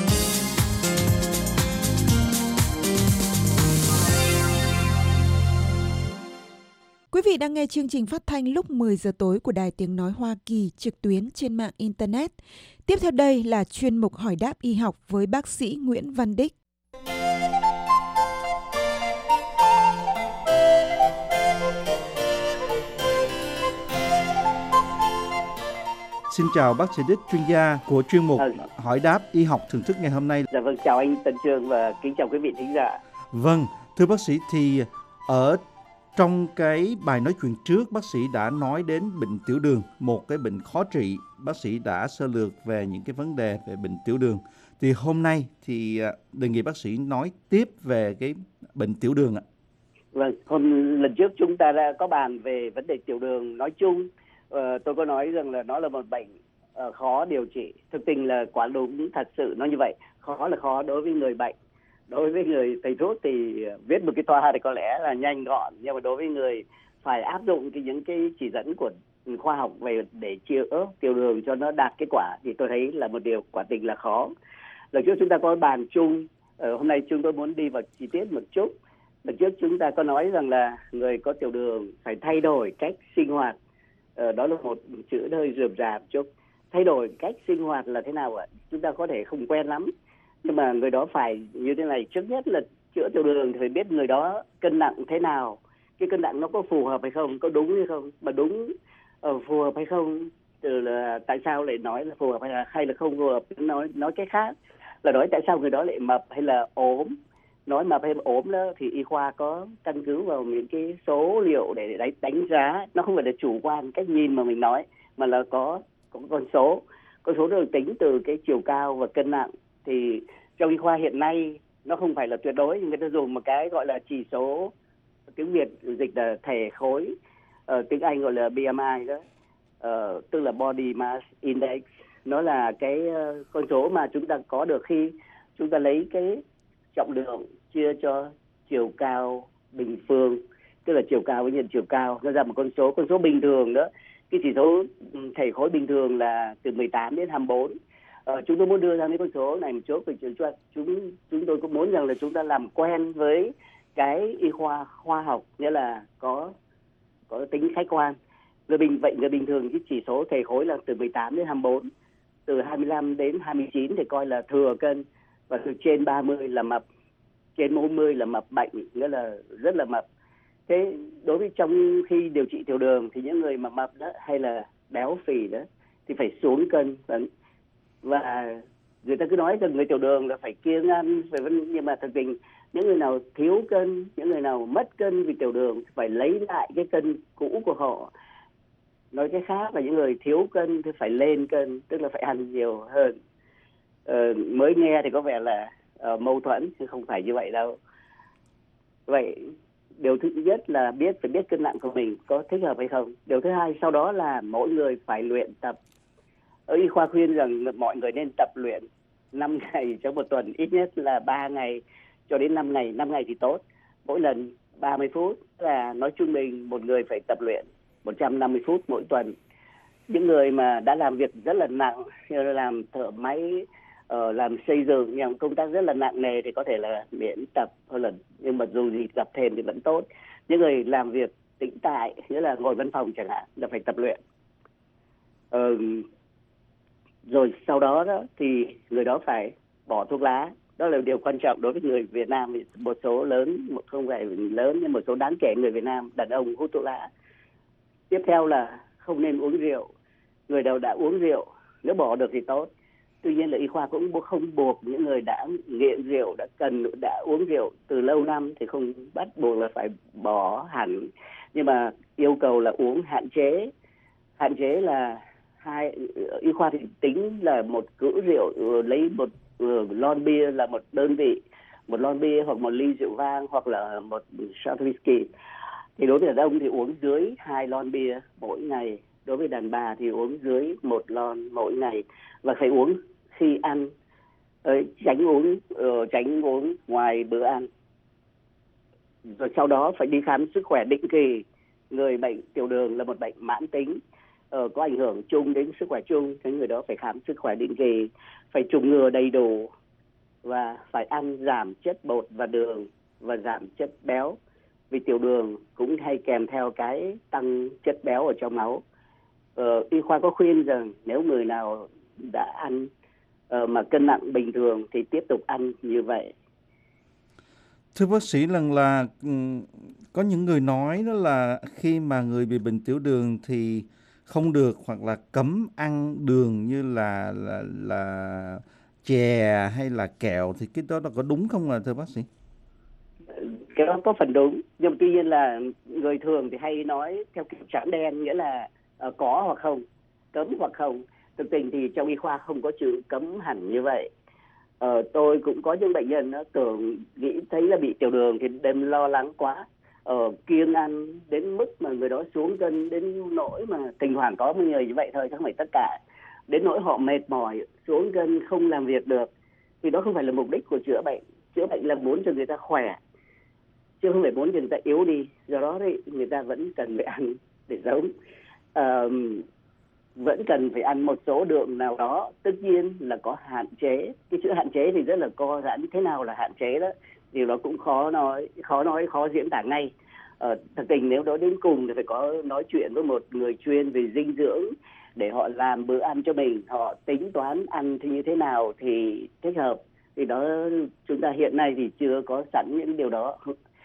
Quý vị đang nghe chương trình phát thanh lúc 10 giờ tối của Đài Tiếng Nói Hoa Kỳ trực tuyến trên mạng Internet. Tiếp theo đây là chuyên mục hỏi đáp y học với bác sĩ Nguyễn Văn Đích. Xin chào bác sĩ Đích, chuyên gia của chuyên mục hỏi đáp y học thưởng thức ngày hôm nay. Dạ vâng, chào anh Tấn Chương và kính chào quý vị thính giả. Vâng, thưa bác sĩ, thì ở trong cái bài nói chuyện trước, bác sĩ đã nói đến bệnh tiểu đường, một cái bệnh khó trị. Bác sĩ đã sơ lược về những cái vấn đề về bệnh tiểu đường. Thì hôm nay thì đề nghị bác sĩ nói tiếp về cái bệnh tiểu đường ạ. Vâng, lần trước chúng ta đã có bàn về vấn đề tiểu đường nói chung. Tôi có nói rằng là nó là một bệnh khó điều trị. Thực tình là quả đúng, thật sự nó như vậy. Khó là khó đối với người bệnh. Đối với người thầy thuốc thì viết một cái toa thì có lẽ là nhanh gọn, nhưng mà đối với người phải áp dụng những cái chỉ dẫn của khoa học về để chữa tiểu đường cho nó đạt kết quả thì tôi thấy là một điều quả tình là khó. Lần trước chúng ta có bàn chung, hôm nay chúng tôi muốn đi vào chi tiết một chút. Lần trước chúng ta có nói rằng là người có tiểu đường phải thay đổi cách sinh hoạt. Đó là một chữ hơi rườm rà chút. Thay đổi cách sinh hoạt là thế nào ạ? Chúng ta có thể không quen lắm, nhưng mà người đó phải như thế này. Trước nhất là chữa tiểu đường thì phải biết người đó cân nặng thế nào, cái cân nặng nó có phù hợp hay không, có đúng hay không, mà đúng phù hợp hay không, từ là tại sao lại nói là phù hợp hay là không phù hợp. Nói cái khác là nói tại sao người đó lại mập hay là ốm. Nói mập hay ốm đó thì y khoa có căn cứ vào những cái số liệu để đánh giá. Nó không phải là chủ quan cách nhìn mà mình nói, mà là có con số được tính từ cái chiều cao và cân nặng. Thì trong y khoa hiện nay nó không phải là tuyệt đối, người ta dùng một cái gọi là chỉ số, tiếng Việt dịch là thể khối, tiếng Anh gọi là BMI đó, tức là Body Mass Index. Nó là cái con số mà chúng ta có được khi chúng ta lấy cái trọng lượng chia cho chiều cao bình phương, tức là chiều cao với nhân chiều cao, nó ra một con số bình thường đó. Cái chỉ số thể khối bình thường là từ 18 đến 24. Chúng tôi muốn đưa ra mấy con số này một chút, vì chúng tôi cũng muốn rằng là chúng ta làm quen với cái y khoa khoa học, nghĩa là có tính khách quan. Người bình thường cái chỉ số thể khối là từ 18 đến 24, từ 25 đến 29 thì coi là thừa cân, và từ trên 30 là mập, trên 40 là mập bệnh, nghĩa là rất là mập. Thế đối với trong khi điều trị tiểu đường thì những người mà mập đó hay là béo phì đó thì phải xuống cân. Và người ta cứ nói rằng người tiểu đường là phải kiêng ăn, nhưng mà thực tình những người nào thiếu cân, những người nào mất cân vì tiểu đường phải lấy lại cái cân cũ của họ. Nói cái khác là những người thiếu cân thì phải lên cân, tức là phải ăn nhiều hơn. Mới nghe thì có vẻ là mâu thuẫn, chứ không phải như vậy đâu. Vậy điều thứ nhất là phải biết cân nặng của mình có thích hợp hay không. Điều thứ hai sau đó là mỗi người phải luyện tập. Ở y khoa khuyên rằng mọi người nên tập luyện 5 ngày trong một tuần, ít nhất là 3 ngày cho đến 5 ngày. 5 ngày thì tốt, mỗi lần 30 phút, là nói trung bình một người phải tập luyện 150 phút mỗi tuần. Những người mà đã làm việc rất là nặng, như là làm thợ máy, làm xây dựng, làm công tác rất là nặng nề thì có thể là miễn tập hơn lần, nhưng mà dù gì tập thêm thì vẫn tốt. Những người làm việc tĩnh tại, nghĩa là ngồi văn phòng chẳng hạn, là phải tập luyện. Rồi sau đó thì người đó phải bỏ thuốc lá. Đó là điều quan trọng đối với người Việt Nam. Một số lớn, không phải lớn nhưng một số đáng kể người Việt Nam, đàn ông hút thuốc lá. Tiếp theo là không nên uống rượu. Người nào đã uống rượu, nếu bỏ được thì tốt. Tuy nhiên là y khoa cũng không buộc những người đã nghiện rượu, đã uống rượu từ lâu năm thì không bắt buộc là phải bỏ hẳn. Nhưng mà yêu cầu là uống hạn chế. Hạn chế là y khoa thì tính là một cữ rượu, lấy một lon bia là một đơn vị, một lon bia hoặc một ly rượu vang hoặc là một shot whisky. Thì đối với đàn ông thì uống dưới 2 lon bia mỗi ngày, đối với đàn bà thì uống dưới 1 lon mỗi ngày, và phải uống khi ăn, tránh uống ngoài bữa ăn. Rồi sau đó phải đi khám sức khỏe định kỳ. Người bệnh tiểu đường là một bệnh mãn tính, có ảnh hưởng chung đến sức khỏe chung, cái người đó phải khám sức khỏe định kỳ, phải chủng ngừa đầy đủ, và phải ăn giảm chất bột và đường và giảm chất béo, vì tiểu đường cũng hay kèm theo cái tăng chất béo ở trong máu. Y khoa có khuyên rằng nếu người nào đã ăn mà cân nặng bình thường thì tiếp tục ăn như vậy. Thưa bác sĩ, là có những người nói đó là khi mà người bị bệnh tiểu đường thì không được, hoặc là cấm ăn đường như là chè hay là kẹo, thì cái đó có đúng không thưa bác sĩ? Cái đó có phần đúng, nhưng tuy nhiên là người thường thì hay nói theo kiểu trắng đen, nghĩa là có hoặc không, cấm hoặc không. Thực tình thì trong y khoa không có chữ cấm hẳn như vậy. Tôi cũng có những bệnh nhân nghĩ thấy là bị tiểu đường thì đêm lo lắng quá, kiêng ăn đến mức mà người đó xuống cân đến nỗi mà thỉnh thoảng có một người như vậy thôi, chứ không phải tất cả, đến nỗi họ mệt mỏi, xuống cân không làm việc được. Thì đó không phải là mục đích của chữa bệnh. Chữa bệnh là muốn cho người ta khỏe, chứ không phải muốn cho người ta yếu đi. Do đó thì người ta vẫn cần phải ăn để sống. vẫn cần phải ăn một số lượng nào đó, tất nhiên là có hạn chế. Cái chữ hạn chế thì rất là co giãn, thế nào là hạn chế đó thì nó cũng khó diễn tả ngay. Thực tình nếu nói đến cùng thì phải có nói chuyện với một người chuyên về dinh dưỡng để họ làm bữa ăn cho mình, họ tính toán ăn thì như thế nào thì thích hợp. Thì đó, chúng ta hiện nay thì chưa có sẵn những điều đó.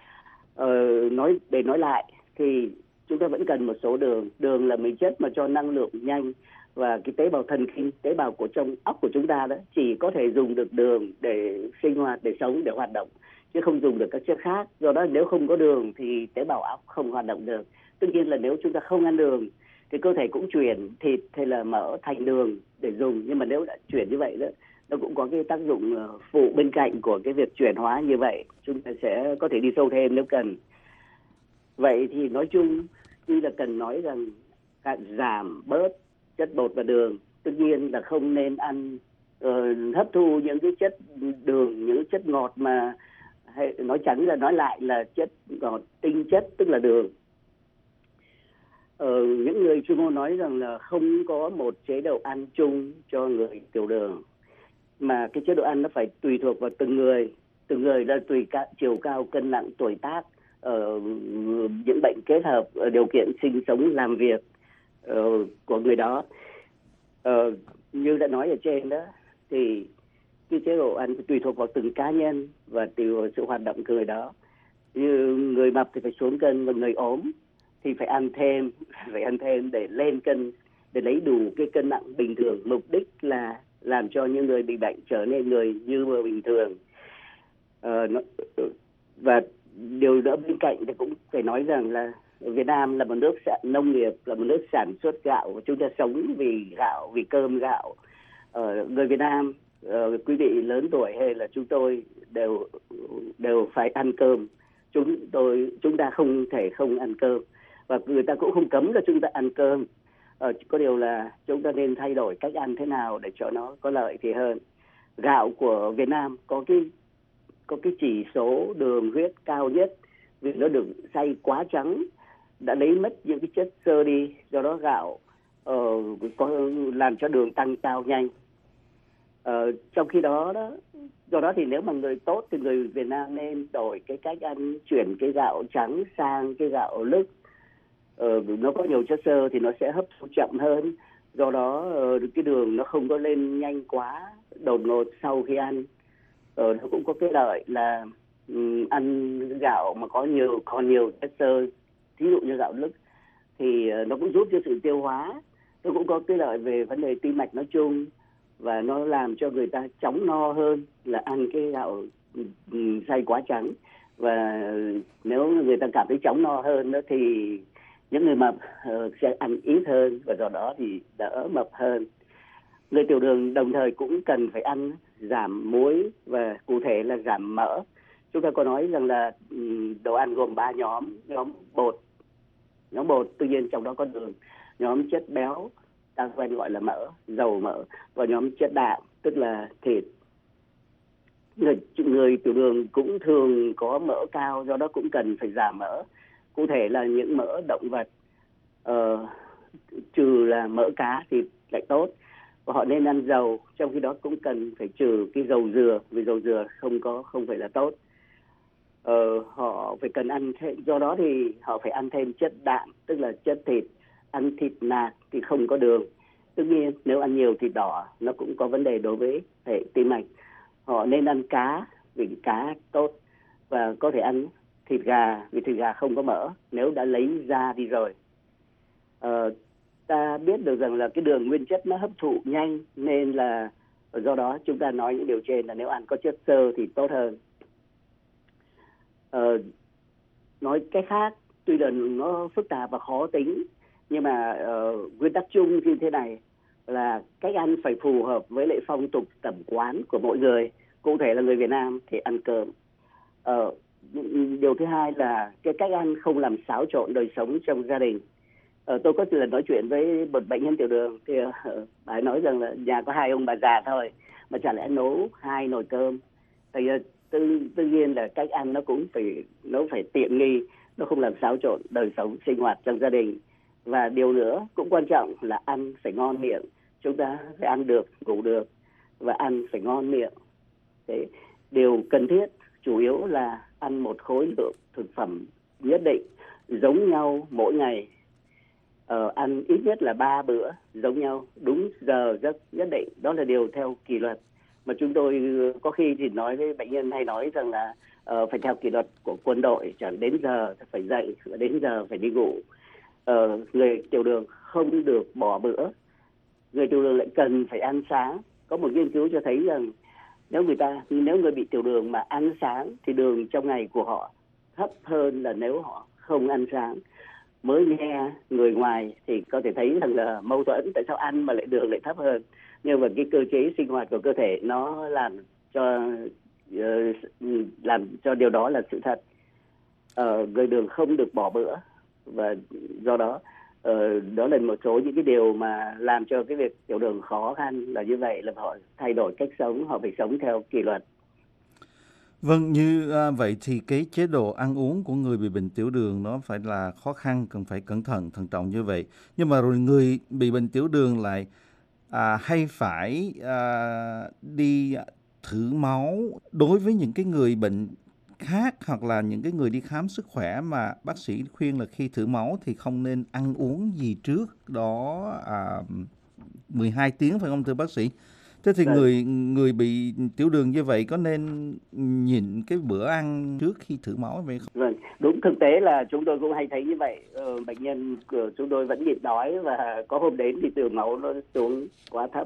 Nói lại thì chúng ta vẫn cần một số đường. Đường là mấy chất mà cho năng lượng nhanh, và cái tế bào thần kinh, tế bào của trong óc của chúng ta đó chỉ có thể dùng được đường để sinh hoạt, để sống, để hoạt động, chứ không dùng được các chất khác. Do đó nếu không có đường thì tế bào óc không hoạt động được. Tất nhiên là nếu chúng ta không ăn đường thì cơ thể cũng chuyển thịt hay là mỡ thành đường để dùng, nhưng mà nếu đã chuyển như vậy đó, nó cũng có cái tác dụng phụ bên cạnh của cái việc chuyển hóa như vậy. Chúng ta sẽ có thể đi sâu thêm nếu cần. Vậy thì nói chung tuy là cần nói rằng giảm bớt chất bột và đường, tất nhiên là không nên ăn hấp thu những cái chất đường, những chất ngọt mà nói trắng là nói lại là chất ngọt tinh chất, tức là đường. Những người chuyên môn nói rằng là không có một chế độ ăn chung cho người tiểu đường, mà cái chế độ ăn nó phải tùy thuộc vào từng người là tùy chiều cao, cân nặng, tuổi tác, những bệnh kết hợp, điều kiện sinh sống làm việc của người đó. Như đã nói ở trên đó thì cái chế độ ăn tùy thuộc vào từng cá nhân và tùy vào sự hoạt động của người đó. Như người mập thì phải xuống cân, và người ốm thì phải ăn thêm để lên cân, để lấy đủ cái cân nặng bình thường. Mục đích là làm cho những người bị bệnh trở nên người như người bình thường. Và điều đó bên cạnh thì cũng phải nói rằng là Việt Nam là một nước nông nghiệp, là một nước sản xuất gạo, và chúng ta sống vì gạo, vì cơm gạo. Người Việt Nam, quý vị lớn tuổi hay là chúng tôi đều phải ăn cơm. Chúng ta không thể không ăn cơm, và người ta cũng không cấm là chúng ta ăn cơm. Có điều là chúng ta nên thay đổi cách ăn thế nào để cho nó có lợi thì hơn. Gạo của Việt Nam có cái chỉ số đường huyết cao nhất vì nó được xay quá trắng, đã lấy mất những cái chất xơ đi, do đó gạo có làm cho đường tăng cao nhanh. Trong khi đó do đó thì nếu mà người tốt thì người Việt Nam nên đổi cái cách ăn, chuyển cái gạo trắng sang cái gạo lứt. Nó có nhiều chất xơ thì nó sẽ hấp thu chậm hơn, do đó cái đường nó không có lên nhanh quá đột ngột sau khi ăn. Nó cũng có cái lợi là ăn gạo mà còn nhiều chất xơ, ví dụ như gạo lứt, thì nó cũng giúp cho sự tiêu hóa. Nó cũng có cái lợi về vấn đề tim mạch nói chung, và nó làm cho người ta chóng no hơn là ăn cái gạo xay quá trắng. Và nếu người ta cảm thấy chóng no hơn đó thì những người mập sẽ ăn ít hơn, và do đó thì đỡ mập hơn. Người tiểu đường đồng thời cũng cần phải ăn giảm muối, và cụ thể là giảm mỡ. Chúng ta có nói rằng là đồ ăn gồm 3 nhóm. Nhóm bột tự nhiên trong đó có đường, nhóm chất béo ta quen gọi là mỡ, dầu mỡ, và nhóm chất đạm tức là thịt. Người tiểu đường cũng thường có mỡ cao, do đó cũng cần phải giảm mỡ. Cụ thể là những mỡ động vật, trừ là mỡ cá thì lại tốt, và họ nên ăn dầu. Trong khi đó cũng cần phải trừ cái dầu dừa, vì dầu dừa không phải là tốt. Họ phải cần ăn thêm, do đó thì họ phải ăn thêm chất đạm tức là chất thịt. Ăn thịt nạc thì không có đường. Tất nhiên nếu ăn nhiều thịt đỏ nó cũng có vấn đề đối với hệ tim mạch. Họ nên ăn cá vì cá tốt, và có thể ăn thịt gà vì thịt gà không có mỡ nếu đã lấy da đi rồi. Ta biết được rằng là cái đường nguyên chất nó hấp thụ nhanh, nên là do đó chúng ta nói những điều trên là nếu ăn có chất xơ thì tốt hơn. Nói cách khác, tuy là nó phức tạp và khó tính, nhưng mà nguyên tắc chung như thế này là cách ăn phải phù hợp với lại phong tục tập quán của mỗi người. Cụ thể là người Việt Nam thì ăn cơm. Điều thứ hai là cái cách ăn không làm xáo trộn đời sống trong gia đình. Tôi có lần nói chuyện với một bệnh nhân tiểu đường thì bà ấy nói rằng là nhà có 2 ông bà già thôi mà chả lẽ nấu 2 nồi cơm. Thì tự nhiên là cách ăn nó phải tiện nghi, nó không làm xáo trộn đời sống sinh hoạt trong gia đình. Và điều nữa cũng quan trọng là ăn phải ngon miệng. Chúng ta phải ăn được, ngủ được và ăn phải ngon miệng. Thế điều cần thiết chủ yếu là ăn một khối lượng thực phẩm nhất định giống nhau mỗi ngày. Ăn ít nhất là 3 bữa giống nhau, đúng giờ giấc nhất định. Đó là điều theo kỷ luật. Mà chúng tôi có khi thì nói với bệnh nhân hay nói rằng là phải theo kỷ luật của quân đội, chẳng đến giờ phải dậy, đến giờ phải đi ngủ. Người tiểu đường không được bỏ bữa. Người tiểu đường lại cần phải ăn sáng. Có một nghiên cứu cho thấy rằng nếu người bị tiểu đường mà ăn sáng thì đường trong ngày của họ thấp hơn là nếu họ không ăn sáng. Mới nghe người ngoài thì có thể thấy rằng là mâu thuẫn, tại sao ăn mà lại đường lại thấp hơn. Nhưng mà cái cơ chế sinh hoạt của cơ thể nó làm cho điều đó là sự thật. Người đường không được bỏ bữa, và do đó đó là một số những cái điều mà làm cho cái việc tiểu đường khó khăn là như vậy, là họ thay đổi cách sống, họ phải sống theo kỷ luật. Vâng, như vậy thì cái chế độ ăn uống của người bị bệnh tiểu đường nó phải là khó khăn, cần phải cẩn trọng như vậy. Nhưng mà rồi người bị bệnh tiểu đường lại hay phải đi thử máu đối với những cái người bệnh khác, hoặc là những cái người đi khám sức khỏe mà bác sĩ khuyên là khi thử máu thì không nên ăn uống gì trước đó 12 tiếng, phải không thưa bác sĩ? Thế thì người bị tiểu đường như vậy có nên nhịn cái bữa ăn trước khi thử máu vậy không? Vâng, đúng, thực tế là chúng tôi cũng hay thấy như vậy. Bệnh nhân của chúng tôi vẫn nhịn đói và có hôm đến thì đường máu nó xuống quá thấp.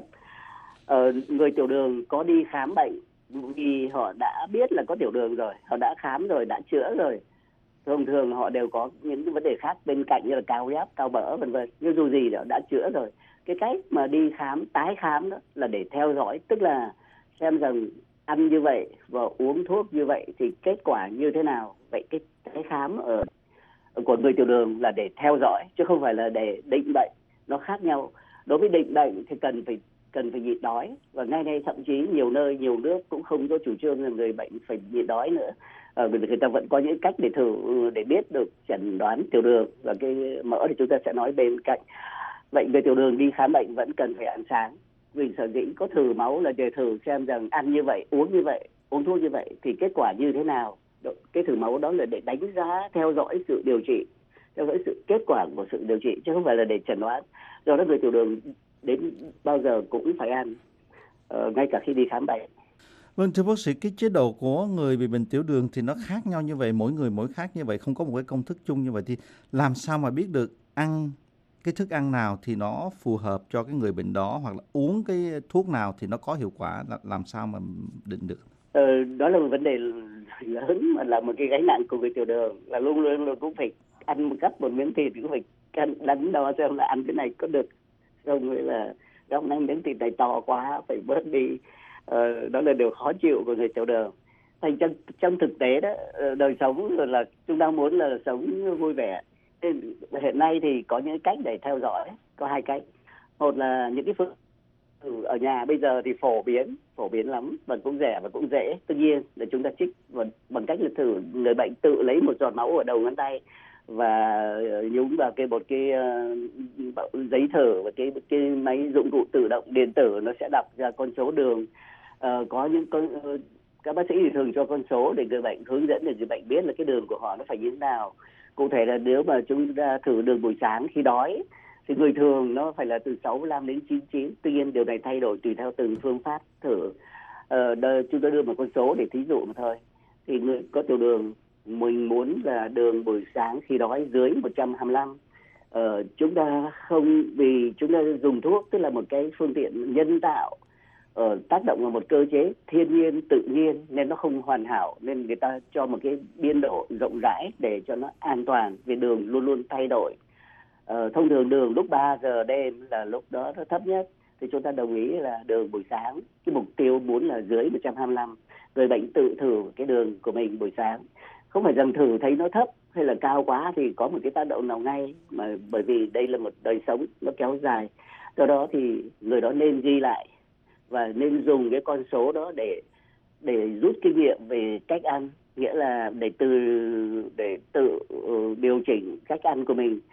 Người tiểu đường có đi khám bệnh vì họ đã biết là có tiểu đường rồi, họ đã khám rồi, đã chữa rồi. Thường họ đều có những cái vấn đề khác bên cạnh như là cao huyết áp, cao mỡ vân vân. Nhưng dù gì đã chữa rồi. Cái cách mà đi khám, tái khám đó là để theo dõi, tức là xem rằng ăn như vậy và uống thuốc như vậy thì kết quả như thế nào. Vậy cái tái khám của người tiểu đường là để theo dõi chứ không phải là để định bệnh, nó khác nhau. Đối với định bệnh thì cần phải nhịn đói, và ngay nay thậm chí nhiều nơi, nhiều nước cũng không có chủ trương là người bệnh phải nhịn đói nữa. Người ta vẫn có những cách để thử để biết được chẩn đoán tiểu đường, và cái mỡ thì chúng ta sẽ nói bên cạnh. Vậy người tiểu đường đi khám bệnh vẫn cần phải ăn sáng, vì sở dĩ có thử máu là để thử xem rằng ăn như vậy, uống như vậy, uống thuốc như vậy thì kết quả như thế nào. Cái thử máu đó là để đánh giá, theo dõi sự điều trị, theo dõi sự kết quả của sự điều trị, chứ không phải là để chẩn đoán. Do đó người tiểu đường đến bao giờ cũng phải ăn, ngay cả khi đi khám bệnh. Vâng, thưa bác sĩ, cái chế độ của người bị bệnh tiểu đường thì nó khác nhau như vậy, mỗi người mỗi khác như vậy, không có một cái công thức chung như vậy, thì làm sao mà biết được ăn cái thức ăn nào thì nó phù hợp cho cái người bệnh đó, hoặc là uống cái thuốc nào thì nó có hiệu quả, làm sao mà định được? Đó là một vấn đề lớn, mà là một cái gánh nặng của người tiểu đường, là luôn luôn cũng phải ăn một miếng thịt thì cũng phải đắn đo xem là ăn cái này có được không, hay là hôm nay miếng thịt này to quá phải bớt đi. Đó là điều khó chịu của người tiểu đường. Thành trong thực tế đó, đời sống là chúng ta muốn là sống vui vẻ. Hiện nay thì có những cách để theo dõi, có hai cách. Một là những cái phương ở nhà bây giờ thì phổ biến lắm, và cũng rẻ và cũng dễ. Tất nhiên là chúng ta trích bằng cách là thử người bệnh tự lấy một giọt máu ở đầu ngón tay và nhúng vào một cái giấy thở, và cái máy dụng cụ tự động điện tử nó sẽ đọc ra con số đường. Các bác sĩ thì thường cho con số để người bệnh, hướng dẫn để người bệnh biết là cái đường của họ nó phải như thế nào. Cụ thể là nếu mà chúng ta thử đường buổi sáng khi đói thì người thường nó phải là từ 65 đến 99. Tuy nhiên điều này thay đổi tùy theo từng phương pháp thử. Chúng ta đưa một con số để thí dụ mà thôi. Thì người có tiểu đường, mình muốn là đường buổi sáng khi đói dưới 125. Chúng ta không, vì chúng ta dùng thuốc, tức là một cái phương tiện nhân tạo, tác động vào một cơ chế thiên nhiên tự nhiên nên nó không hoàn hảo, nên người ta cho một cái biên độ rộng rãi để cho nó an toàn, vì đường luôn luôn thay đổi. Thông thường đường lúc 3 giờ đêm là lúc đó nó thấp nhất, thì chúng ta đồng ý là đường buổi sáng, cái mục tiêu muốn là dưới 125. Người bệnh tự thử cái đường của mình buổi sáng, không phải rằng thử thấy nó thấp hay là cao quá thì có một cái tác động nào ngay, mà bởi vì đây là một đời sống nó kéo dài. Do đó thì người đó nên ghi lại và nên dùng cái con số đó để rút kinh nghiệm về cách ăn, nghĩa là để tự điều chỉnh cách ăn của mình.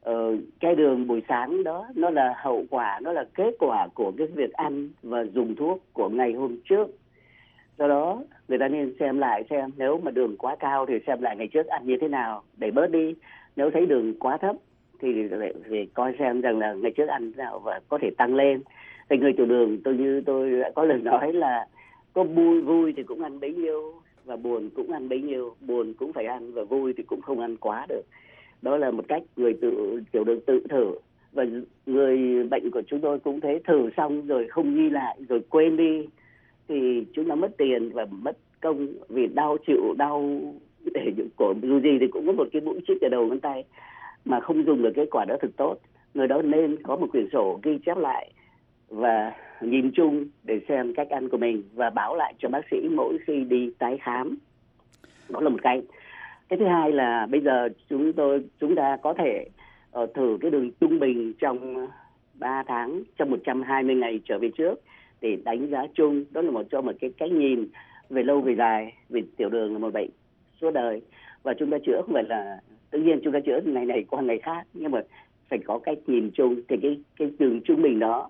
Cai đường buổi sáng đó nó là hậu quả, nó là kết quả của cái việc ăn và dùng thuốc của ngày hôm trước. Do đó người ta nên xem lại xem nếu mà đường quá cao thì xem lại ngày trước ăn như thế nào để bớt đi. Nếu thấy đường quá thấp thì phải coi xem rằng là ngày trước ăn thế nào và có thể tăng lên. Thì người tiểu đường như tôi đã có lần nói là có vui thì cũng ăn bấy nhiêu và buồn cũng ăn bấy nhiêu, buồn cũng phải ăn và vui thì cũng không ăn quá được. Đó là một cách người tiểu đường tự thử, và người bệnh của chúng tôi cũng thế, thử xong rồi không ghi lại rồi quên đi thì chúng ta mất tiền và mất công vì chịu đau để của dù gì thì cũng có một cái mũi chích ở đầu ngón tay mà không dùng được kết quả đó thực tốt. Người đó nên có một quyển sổ ghi chép lại và nhìn chung để xem cách ăn của mình và báo lại cho bác sĩ mỗi khi đi tái khám. Đó là một cái. Cái thứ hai là bây giờ chúng ta có thể thử cái đường trung bình trong 3 tháng, trong 120 ngày trở về trước để đánh giá chung. Đó là một cái cách nhìn về lâu về dài, vì tiểu đường là một bệnh suốt đời và chúng ta chữa không phải là tự nhiên chúng ta chữa từ ngày này qua ngày khác, nhưng mà phải có cách nhìn chung. Thì cái đường trung bình đó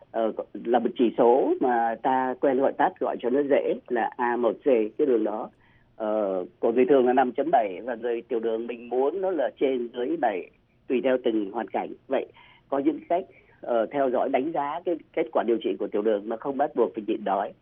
là một chỉ số mà ta quen gọi cho nó dễ là A1C. Cái đường đó của người thường là 5.7 và người tiểu đường mình muốn nó là trên dưới 7 tùy theo từng hoàn cảnh. Vậy có những cách theo dõi đánh giá cái kết quả điều trị của tiểu đường mà không bắt buộc phải nhịn đói.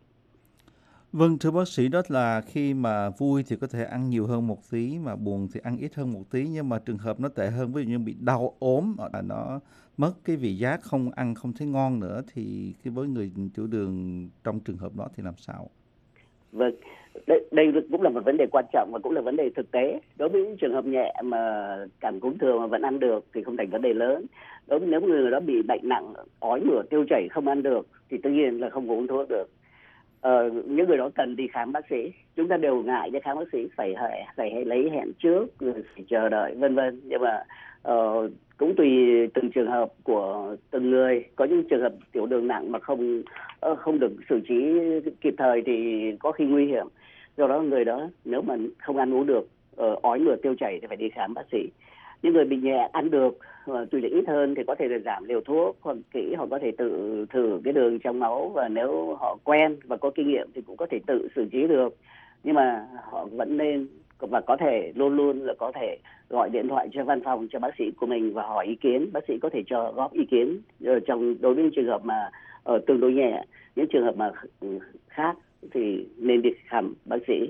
Vâng, thưa bác sĩ, đó là khi mà vui thì có thể ăn nhiều hơn một tí, mà buồn thì ăn ít hơn một tí. Nhưng mà trường hợp nó tệ hơn, ví dụ như bị đau ốm, hoặc là nó mất cái vị giác, không ăn không thấy ngon nữa, thì với người tiểu đường trong trường hợp đó thì làm sao? Vâng, đây cũng là một vấn đề quan trọng và cũng là vấn đề thực tế. Đối với những trường hợp nhẹ mà cảm cúm thường mà vẫn ăn được thì không thành vấn đề lớn. Đối với nếu người đó bị bệnh nặng, ói mửa, tiêu chảy không ăn được thì tự nhiên là không uống thuốc được. Những người đó cần đi khám bác sĩ. Chúng ta đều ngại đi khám bác sĩ, phải lấy hẹn trước, rồi phải chờ đợi vân vân. Nhưng mà cũng tùy từng trường hợp của từng người. Có những trường hợp tiểu đường nặng mà không được xử trí kịp thời thì có khi nguy hiểm. Do đó người đó nếu mà không ăn uống được, ói mửa tiêu chảy thì phải đi khám bác sĩ. Những người bị nhẹ ăn được, tùy là ít hơn thì có thể là giảm liều thuốc, hoặc kỹ họ có thể tự thử cái đường trong máu, và nếu họ quen và có kinh nghiệm thì cũng có thể tự xử trí được. Nhưng mà họ vẫn nên và có thể luôn luôn là có thể gọi điện thoại cho văn phòng cho bác sĩ của mình và hỏi ý kiến. Bác sĩ có thể cho góp ý kiến đối với những trường hợp mà tương đối nhẹ. Những trường hợp mà khác thì nên đi khám bác sĩ.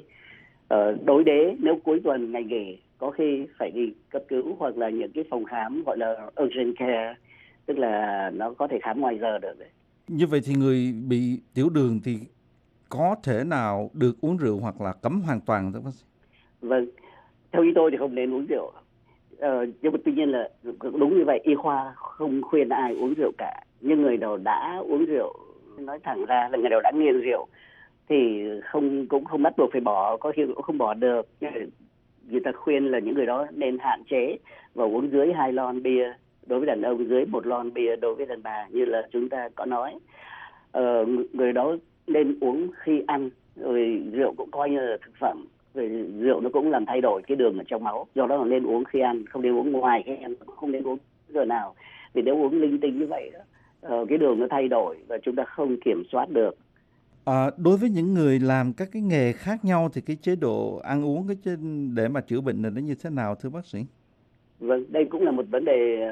Đối đế nếu cuối tuần ngày nghỉ có khi phải đi cấp cứu, hoặc là những cái phòng khám gọi là urgent care, tức là nó có thể khám ngoài giờ được. Như vậy thì người bị tiểu đường thì có thể nào được uống rượu hoặc là cấm hoàn toàn thưa bác sĩ? Vâng, theo ý tôi thì không nên uống rượu. Nhưng mà tuy nhiên là đúng như vậy, y khoa không khuyên ai uống rượu cả. Nhưng người nào đã uống rượu, nói thẳng ra là người nào đã nghiện rượu thì cũng không bắt buộc phải bỏ, có khi cũng không bỏ được. Người ta khuyên là những người đó nên hạn chế và uống dưới 2 lon bia đối với đàn ông, dưới 1 lon bia đối với đàn bà, như là chúng ta có nói. Người đó nên uống khi ăn, rồi rượu cũng coi như là thực phẩm, rồi rượu nó cũng làm thay đổi cái đường ở trong máu. Do đó là nên uống khi ăn, không nên uống ngoài khi ăn, không nên uống giờ nào. Vì nếu uống linh tinh như vậy đó, cái đường nó thay đổi và chúng ta không kiểm soát được. Đối với những người làm các cái nghề khác nhau thì cái chế độ ăn uống để mà chữa bệnh này nó như thế nào thưa bác sĩ? Vâng, đây cũng là một vấn đề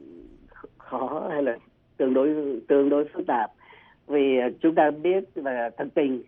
khó hay là tương đối phức tạp. Vì chúng ta biết và thực tình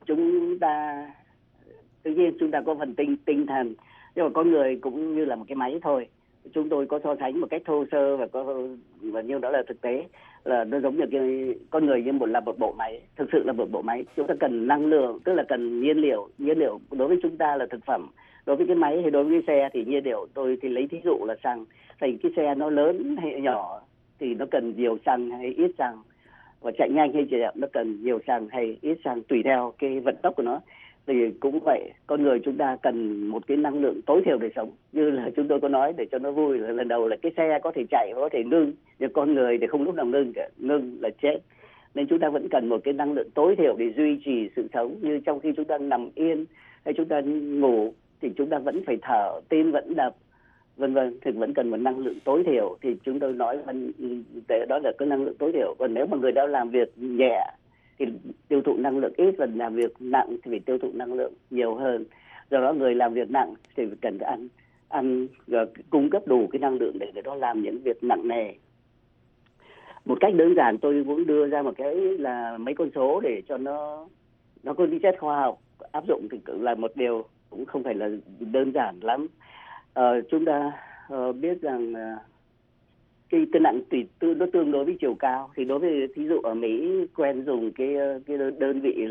tự nhiên chúng ta có phần tinh thần, nhưng mà con người cũng như là một cái máy thôi. Chúng tôi có so sánh một cách thô sơ và như đó là thực tế, là nó giống như cái con người như là một bộ máy, thực sự là một bộ máy. Chúng ta cần năng lượng, tức là cần nhiên liệu đối với chúng ta là thực phẩm. Đối với cái máy hay đối với cái xe thì nhiên liệu, tôi thì lấy thí dụ là xăng. Thì cái xe nó lớn hay nhỏ thì nó cần nhiều xăng hay ít xăng, và chạy nhanh hay chạy chậm nó cần nhiều xăng hay ít xăng tùy theo cái vận tốc của nó. Thì cũng vậy, con người chúng ta cần một cái năng lượng tối thiểu để sống. Như là chúng tôi có nói để cho nó vui là lần đầu là cái xe có thể chạy, có thể ngưng, nhưng con người thì không lúc nào ngưng cả, ngưng là chết. Nên chúng ta vẫn cần một cái năng lượng tối thiểu để duy trì sự sống. Như trong khi chúng ta nằm yên hay chúng ta ngủ thì chúng ta vẫn phải thở, tim vẫn đập, vân vân, thì vẫn cần một năng lượng tối thiểu. Thì chúng tôi nói đó là cái năng lượng tối thiểu. Còn nếu mà người đó làm việc nhẹ thì tiêu thụ năng lượng ít, và làm việc nặng thì phải tiêu thụ năng lượng nhiều hơn. Do đó người làm việc nặng thì cần ăn cung cấp đủ cái năng lượng để người đó làm những việc nặng nề. Một cách đơn giản tôi muốn đưa ra một cái là mấy con số để cho nó có tính chất khoa học, áp dụng thì là một điều cũng không phải là đơn giản lắm. Chúng ta biết rằng cái cân nặng nó tương đối với chiều cao. Thì đối với thí dụ ở Mỹ quen dùng cái đơn vị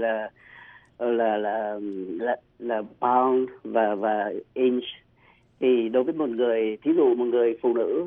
là pound và inch. Thì đối với một người, thí dụ một người phụ nữ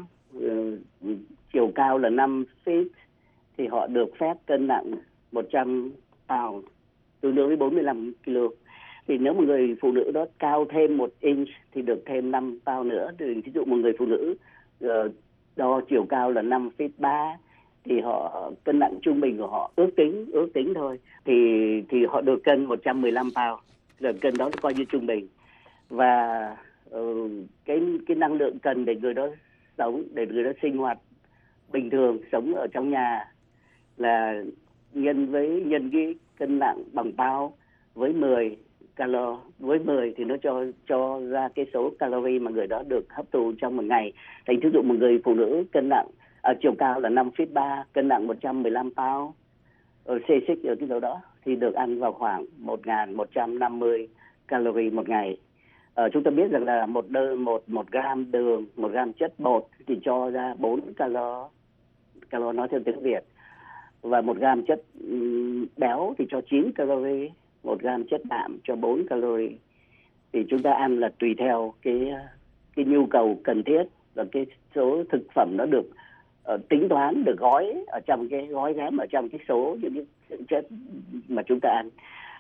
chiều cao là 5 feet thì họ được phép cân nặng 100 pound, tương đương với 45 kg. Thì nếu một người phụ nữ đó cao thêm 1 inch thì được thêm 5 pound nữa. Thì ví dụ một người phụ nữ đo chiều cao là 5 feet 3 thì họ cân nặng trung bình của họ ước tính thôi thì họ được cân 115 pound. Rồi cân đó coi như trung bình. Và cái năng lượng cần để người đó sống, để người đó sinh hoạt bình thường, sống ở trong nhà là nhân cái cân nặng bằng pound với 10 calo, với 10 thì nó cho ra cái số calorie mà người đó được hấp thụ trong một ngày. Thành thí dụ một người phụ nữ cân nặng chiều cao là 5 feet 3, cân nặng 115 pound C6 ở cái chỗ đó thì được ăn vào khoảng 1.150 calorie một ngày. Chúng ta biết rằng là một gram đường, 1 gram chất bột thì cho ra 4 calo nói theo tiếng Việt, và 1 gram chất béo thì cho 9 calorie, 1 gram chất đạm cho 4 calorie. Thì chúng ta ăn là tùy theo cái nhu cầu cần thiết, và cái số thực phẩm nó được tính toán, được gói ở trong cái gói ghém ở trong cái số những cái chất mà chúng ta ăn.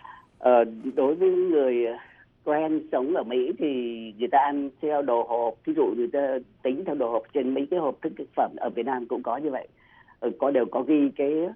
Đối với người quen sống ở Mỹ thì người ta ăn theo đồ hộp, ví dụ người ta tính theo đồ hộp trên mấy cái hộp thực phẩm. Ở Việt Nam cũng có như vậy, đều có ghi cái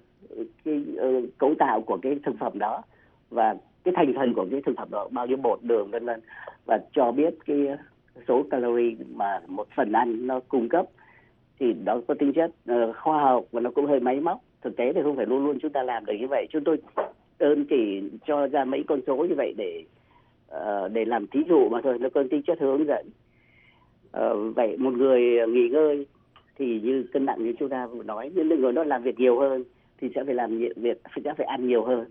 cấu tạo của cái thực phẩm đó và cái thành phần của cái thực phẩm đó, bao nhiêu bột, đường vân vân, và cho biết cái số calorie mà một phần ăn nó cung cấp. Thì đó có tính chất khoa học và nó cũng hơi máy móc. Thực tế thì không phải luôn luôn chúng ta làm được như vậy. Chúng tôi đơn chỉ cho ra mấy con số như vậy để làm thí dụ mà thôi, nó có tính chất hướng dẫn. Vậy một người nghỉ ngơi thì như cân nặng như chúng ta vừa nói, nhưng người đó làm việc nhiều hơn thì sẽ phải phải ăn nhiều hơn.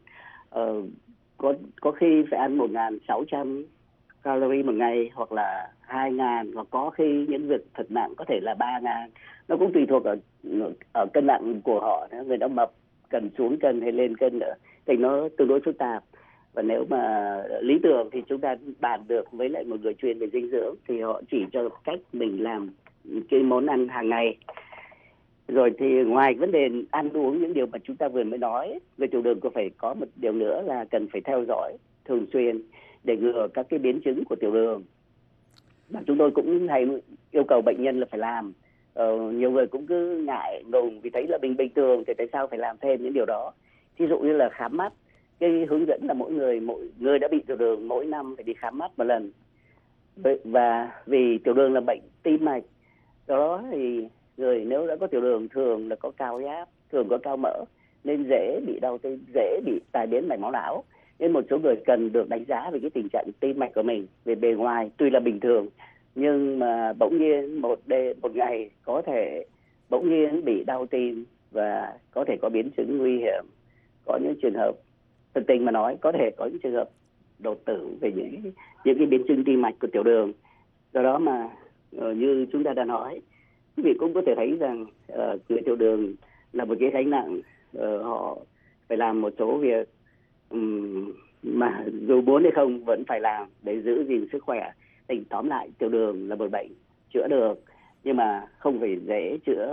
Có khi phải ăn 1.600 calorie một ngày, hoặc là 2.000, hoặc có khi những việc thật nặng có thể là 3.000. Nó cũng tùy thuộc ở cân nặng của họ. Người đó mập cần xuống cân hay lên cân nữa thì nó tương đối phức tạp. Và nếu mà lý tưởng thì chúng ta bàn được với lại một người chuyên về dinh dưỡng thì họ chỉ cho cách mình làm cái món ăn hàng ngày. Rồi thì ngoài vấn đề ăn uống, những điều mà chúng ta vừa mới nói, người tiểu đường có phải có một điều nữa là cần phải theo dõi thường xuyên để ngừa các cái biến chứng của tiểu đường. Và chúng tôi cũng hay yêu cầu bệnh nhân là phải làm. Nhiều người cũng cứ ngại ngùng vì thấy là bình thường thì tại sao phải làm thêm những điều đó. Ví dụ như là khám mắt, cái hướng dẫn là mỗi người đã bị tiểu đường mỗi năm phải đi khám mắt một lần. Và vì tiểu đường là bệnh tim mạch, do đó thì người nếu đã có tiểu đường thường là có cao huyết áp, thường có cao mỡ, nên dễ bị đau tim, dễ bị tai biến mạch máu não. Nên một số người cần được đánh giá về cái tình trạng tim mạch của mình. Về bề ngoài tuy là bình thường, nhưng mà bỗng nhiên một ngày có thể bỗng nhiên bị đau tim và có thể có biến chứng nguy hiểm. Có những trường hợp, thực tình mà nói, có thể có những trường hợp đột tử về những cái biến chứng tim mạch của tiểu đường. Do đó mà như chúng ta đã nói, quý vị cũng có thể thấy rằng người tiểu đường là một cái gánh nặng. Họ phải làm một số việc mà dù muốn hay không vẫn phải làm để giữ gìn sức khỏe. Thì tóm lại, tiểu đường là một bệnh chữa được, nhưng mà không phải dễ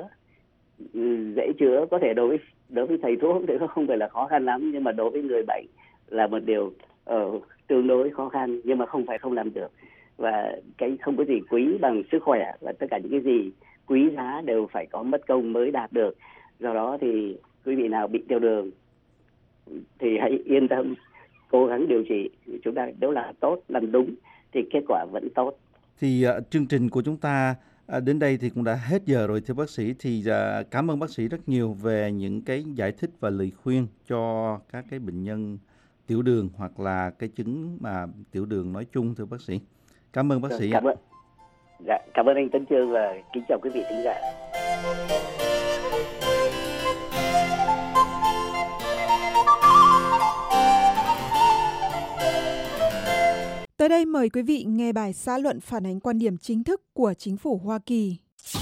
chữa. Có thể đối với thầy thuốc thì không phải là khó khăn lắm, nhưng mà đối với người bệnh là một điều tương đối khó khăn, nhưng mà không phải không làm được. Và cái không có gì quý bằng sức khỏe, và tất cả những cái gì quý giá đều phải có mất công mới đạt được. Do đó thì quý vị nào bị tiểu đường thì hãy yên tâm, cố gắng điều trị. Chúng ta nếu là tốt, làm đúng thì kết quả vẫn tốt. Thì chương trình của chúng ta đến đây thì cũng đã hết giờ rồi thưa bác sĩ. Thì cảm ơn bác sĩ rất nhiều về những cái giải thích và lời khuyên cho các cái bệnh nhân tiểu đường hoặc là cái chứng mà tiểu đường nói chung thưa bác sĩ. Cảm ơn bác sĩ. Cảm ơn anh Tấn Chương và kính chào quý vị thính giả. Tới đây mời quý vị nghe bài xã luận phản ánh quan điểm chính thức của chính phủ Hoa Kỳ.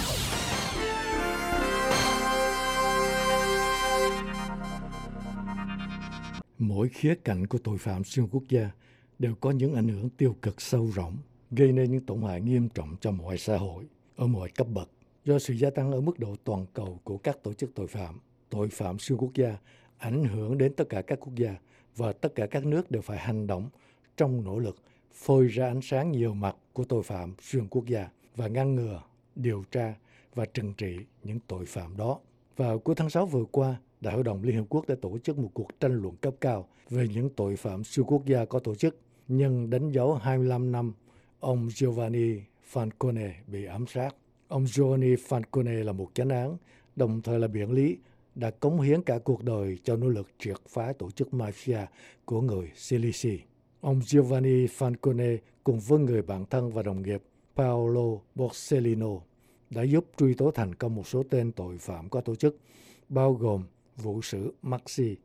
Mỗi khía cạnh của tội phạm xuyên quốc gia đều có những ảnh hưởng tiêu cực sâu rộng, gây nên những tổn hại nghiêm trọng cho mọi xã hội, ở mọi cấp bậc. Do sự gia tăng ở mức độ toàn cầu của các tổ chức tội phạm xuyên quốc gia ảnh hưởng đến tất cả các quốc gia và tất cả các nước đều phải hành động trong nỗ lực phơi ra ánh sáng nhiều mặt của tội phạm xuyên quốc gia và ngăn ngừa, điều tra và trừng trị những tội phạm đó. Vào cuối tháng 6 vừa qua, Đại hội đồng Liên Hợp Quốc đã tổ chức một cuộc tranh luận cấp cao về những tội phạm xuyên quốc gia có tổ chức nhân đánh dấu 25 năm ông Giovanni Falcone bị ám sát. Ông Giovanni Falcone là một chánh án, đồng thời là biện lý, đã cống hiến cả cuộc đời cho nỗ lực triệt phá tổ chức mafia của người Sicily. Ông Giovanni Falcone cùng với người bạn thân và đồng nghiệp Paolo Borsellino đã giúp truy tố thành công một số tên tội phạm có tổ chức, bao gồm vụ xử Maxi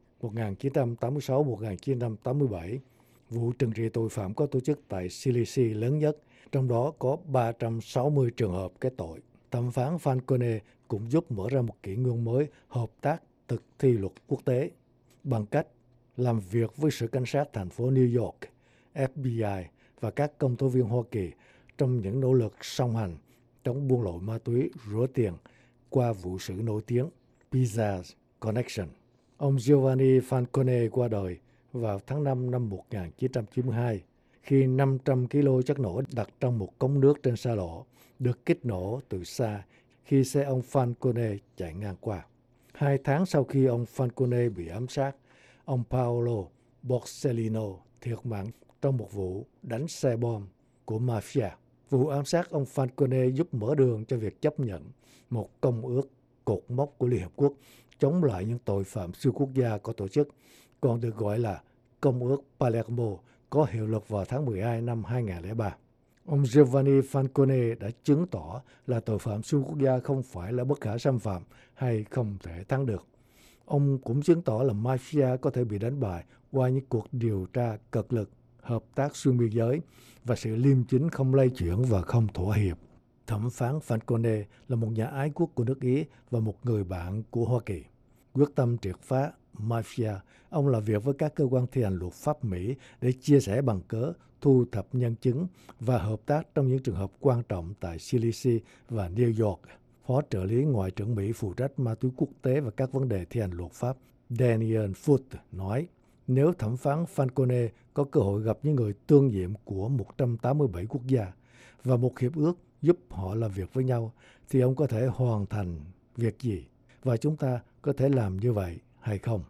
1986-1987, vụ trừng trị tội phạm có tổ chức tại Sicily lớn nhất, trong đó có 360 trường hợp kết tội. Thẩm phán Falcone cũng giúp mở ra một kỷ nguyên mới hợp tác thực thi luật quốc tế bằng cách làm việc với Sở Cảnh sát thành phố New York, FBI và các công tố viên Hoa Kỳ trong những nỗ lực song hành chống buôn lậu ma túy rửa tiền qua vụ xử nổi tiếng Pizza Connection. Ông Giovanni Falcone qua đời vào tháng 5 năm 1992 khi 500 kg chất nổ đặt trong một cống nước trên xa lộ được kích nổ từ xa khi xe ông Falcone chạy ngang qua. 2 tháng sau khi ông Falcone bị ám sát, ông Paolo Borsellino thiệt mạng trong một vụ đánh xe bom của mafia. Vụ ám sát ông Falcone giúp mở đường cho việc chấp nhận một công ước cột mốc của Liên Hợp Quốc chống lại những tội phạm xuyên quốc gia có tổ chức, còn được gọi là Công ước Palermo, có hiệu lực vào tháng 12 năm 2003. Ông Giovanni Falcone đã chứng tỏ là tội phạm xuyên quốc gia không phải là bất khả xâm phạm hay không thể thắng được. Ông cũng chứng tỏ là mafia có thể bị đánh bại qua những cuộc điều tra cực lực, hợp tác xuyên biên giới và sự liêm chính không lay chuyển và không thỏa hiệp. Thẩm phán Falcone là một nhà ái quốc của nước Ý và một người bạn của Hoa Kỳ. Quyết tâm triệt phá mafia, ông làm việc với các cơ quan thi hành luật pháp Mỹ để chia sẻ bằng cớ, thu thập nhân chứng và hợp tác trong những trường hợp quan trọng tại Sicily và New York. Phó trợ lý Ngoại trưởng Mỹ phụ trách ma túy quốc tế và các vấn đề thi hành luật pháp Daniel Foote nói, nếu thẩm phán Falcone có cơ hội gặp những người tương nhiệm của 187 quốc gia và một hiệp ước giúp họ làm việc với nhau, thì ông có thể hoàn thành việc gì? Và chúng ta có thể làm như vậy hay không?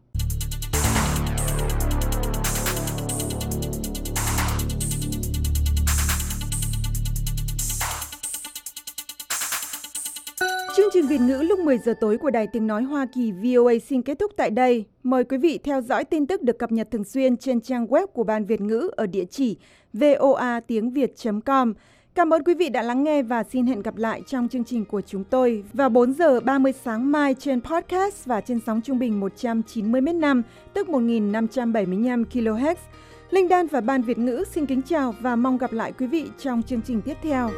Chương trình Việt ngữ lúc 10 giờ tối của Đài Tiếng Nói Hoa Kỳ VOA xin kết thúc tại đây. Mời quý vị theo dõi tin tức được cập nhật thường xuyên trên trang web của Ban Việt ngữ ở địa chỉ voatiengviet.com. Cảm ơn quý vị đã lắng nghe và xin hẹn gặp lại trong chương trình của chúng tôi vào 4 giờ 30 sáng mai trên podcast và trên sóng trung bình 190 m/s, tức 1575 kHz. Linh Đan và Ban Việt ngữ xin kính chào và mong gặp lại quý vị trong chương trình tiếp theo.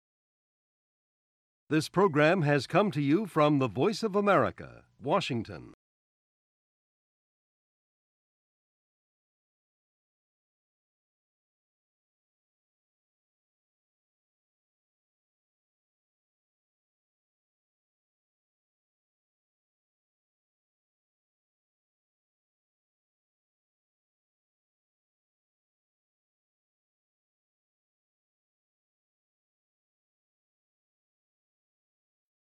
This program has come to you from the Voice of America, Washington.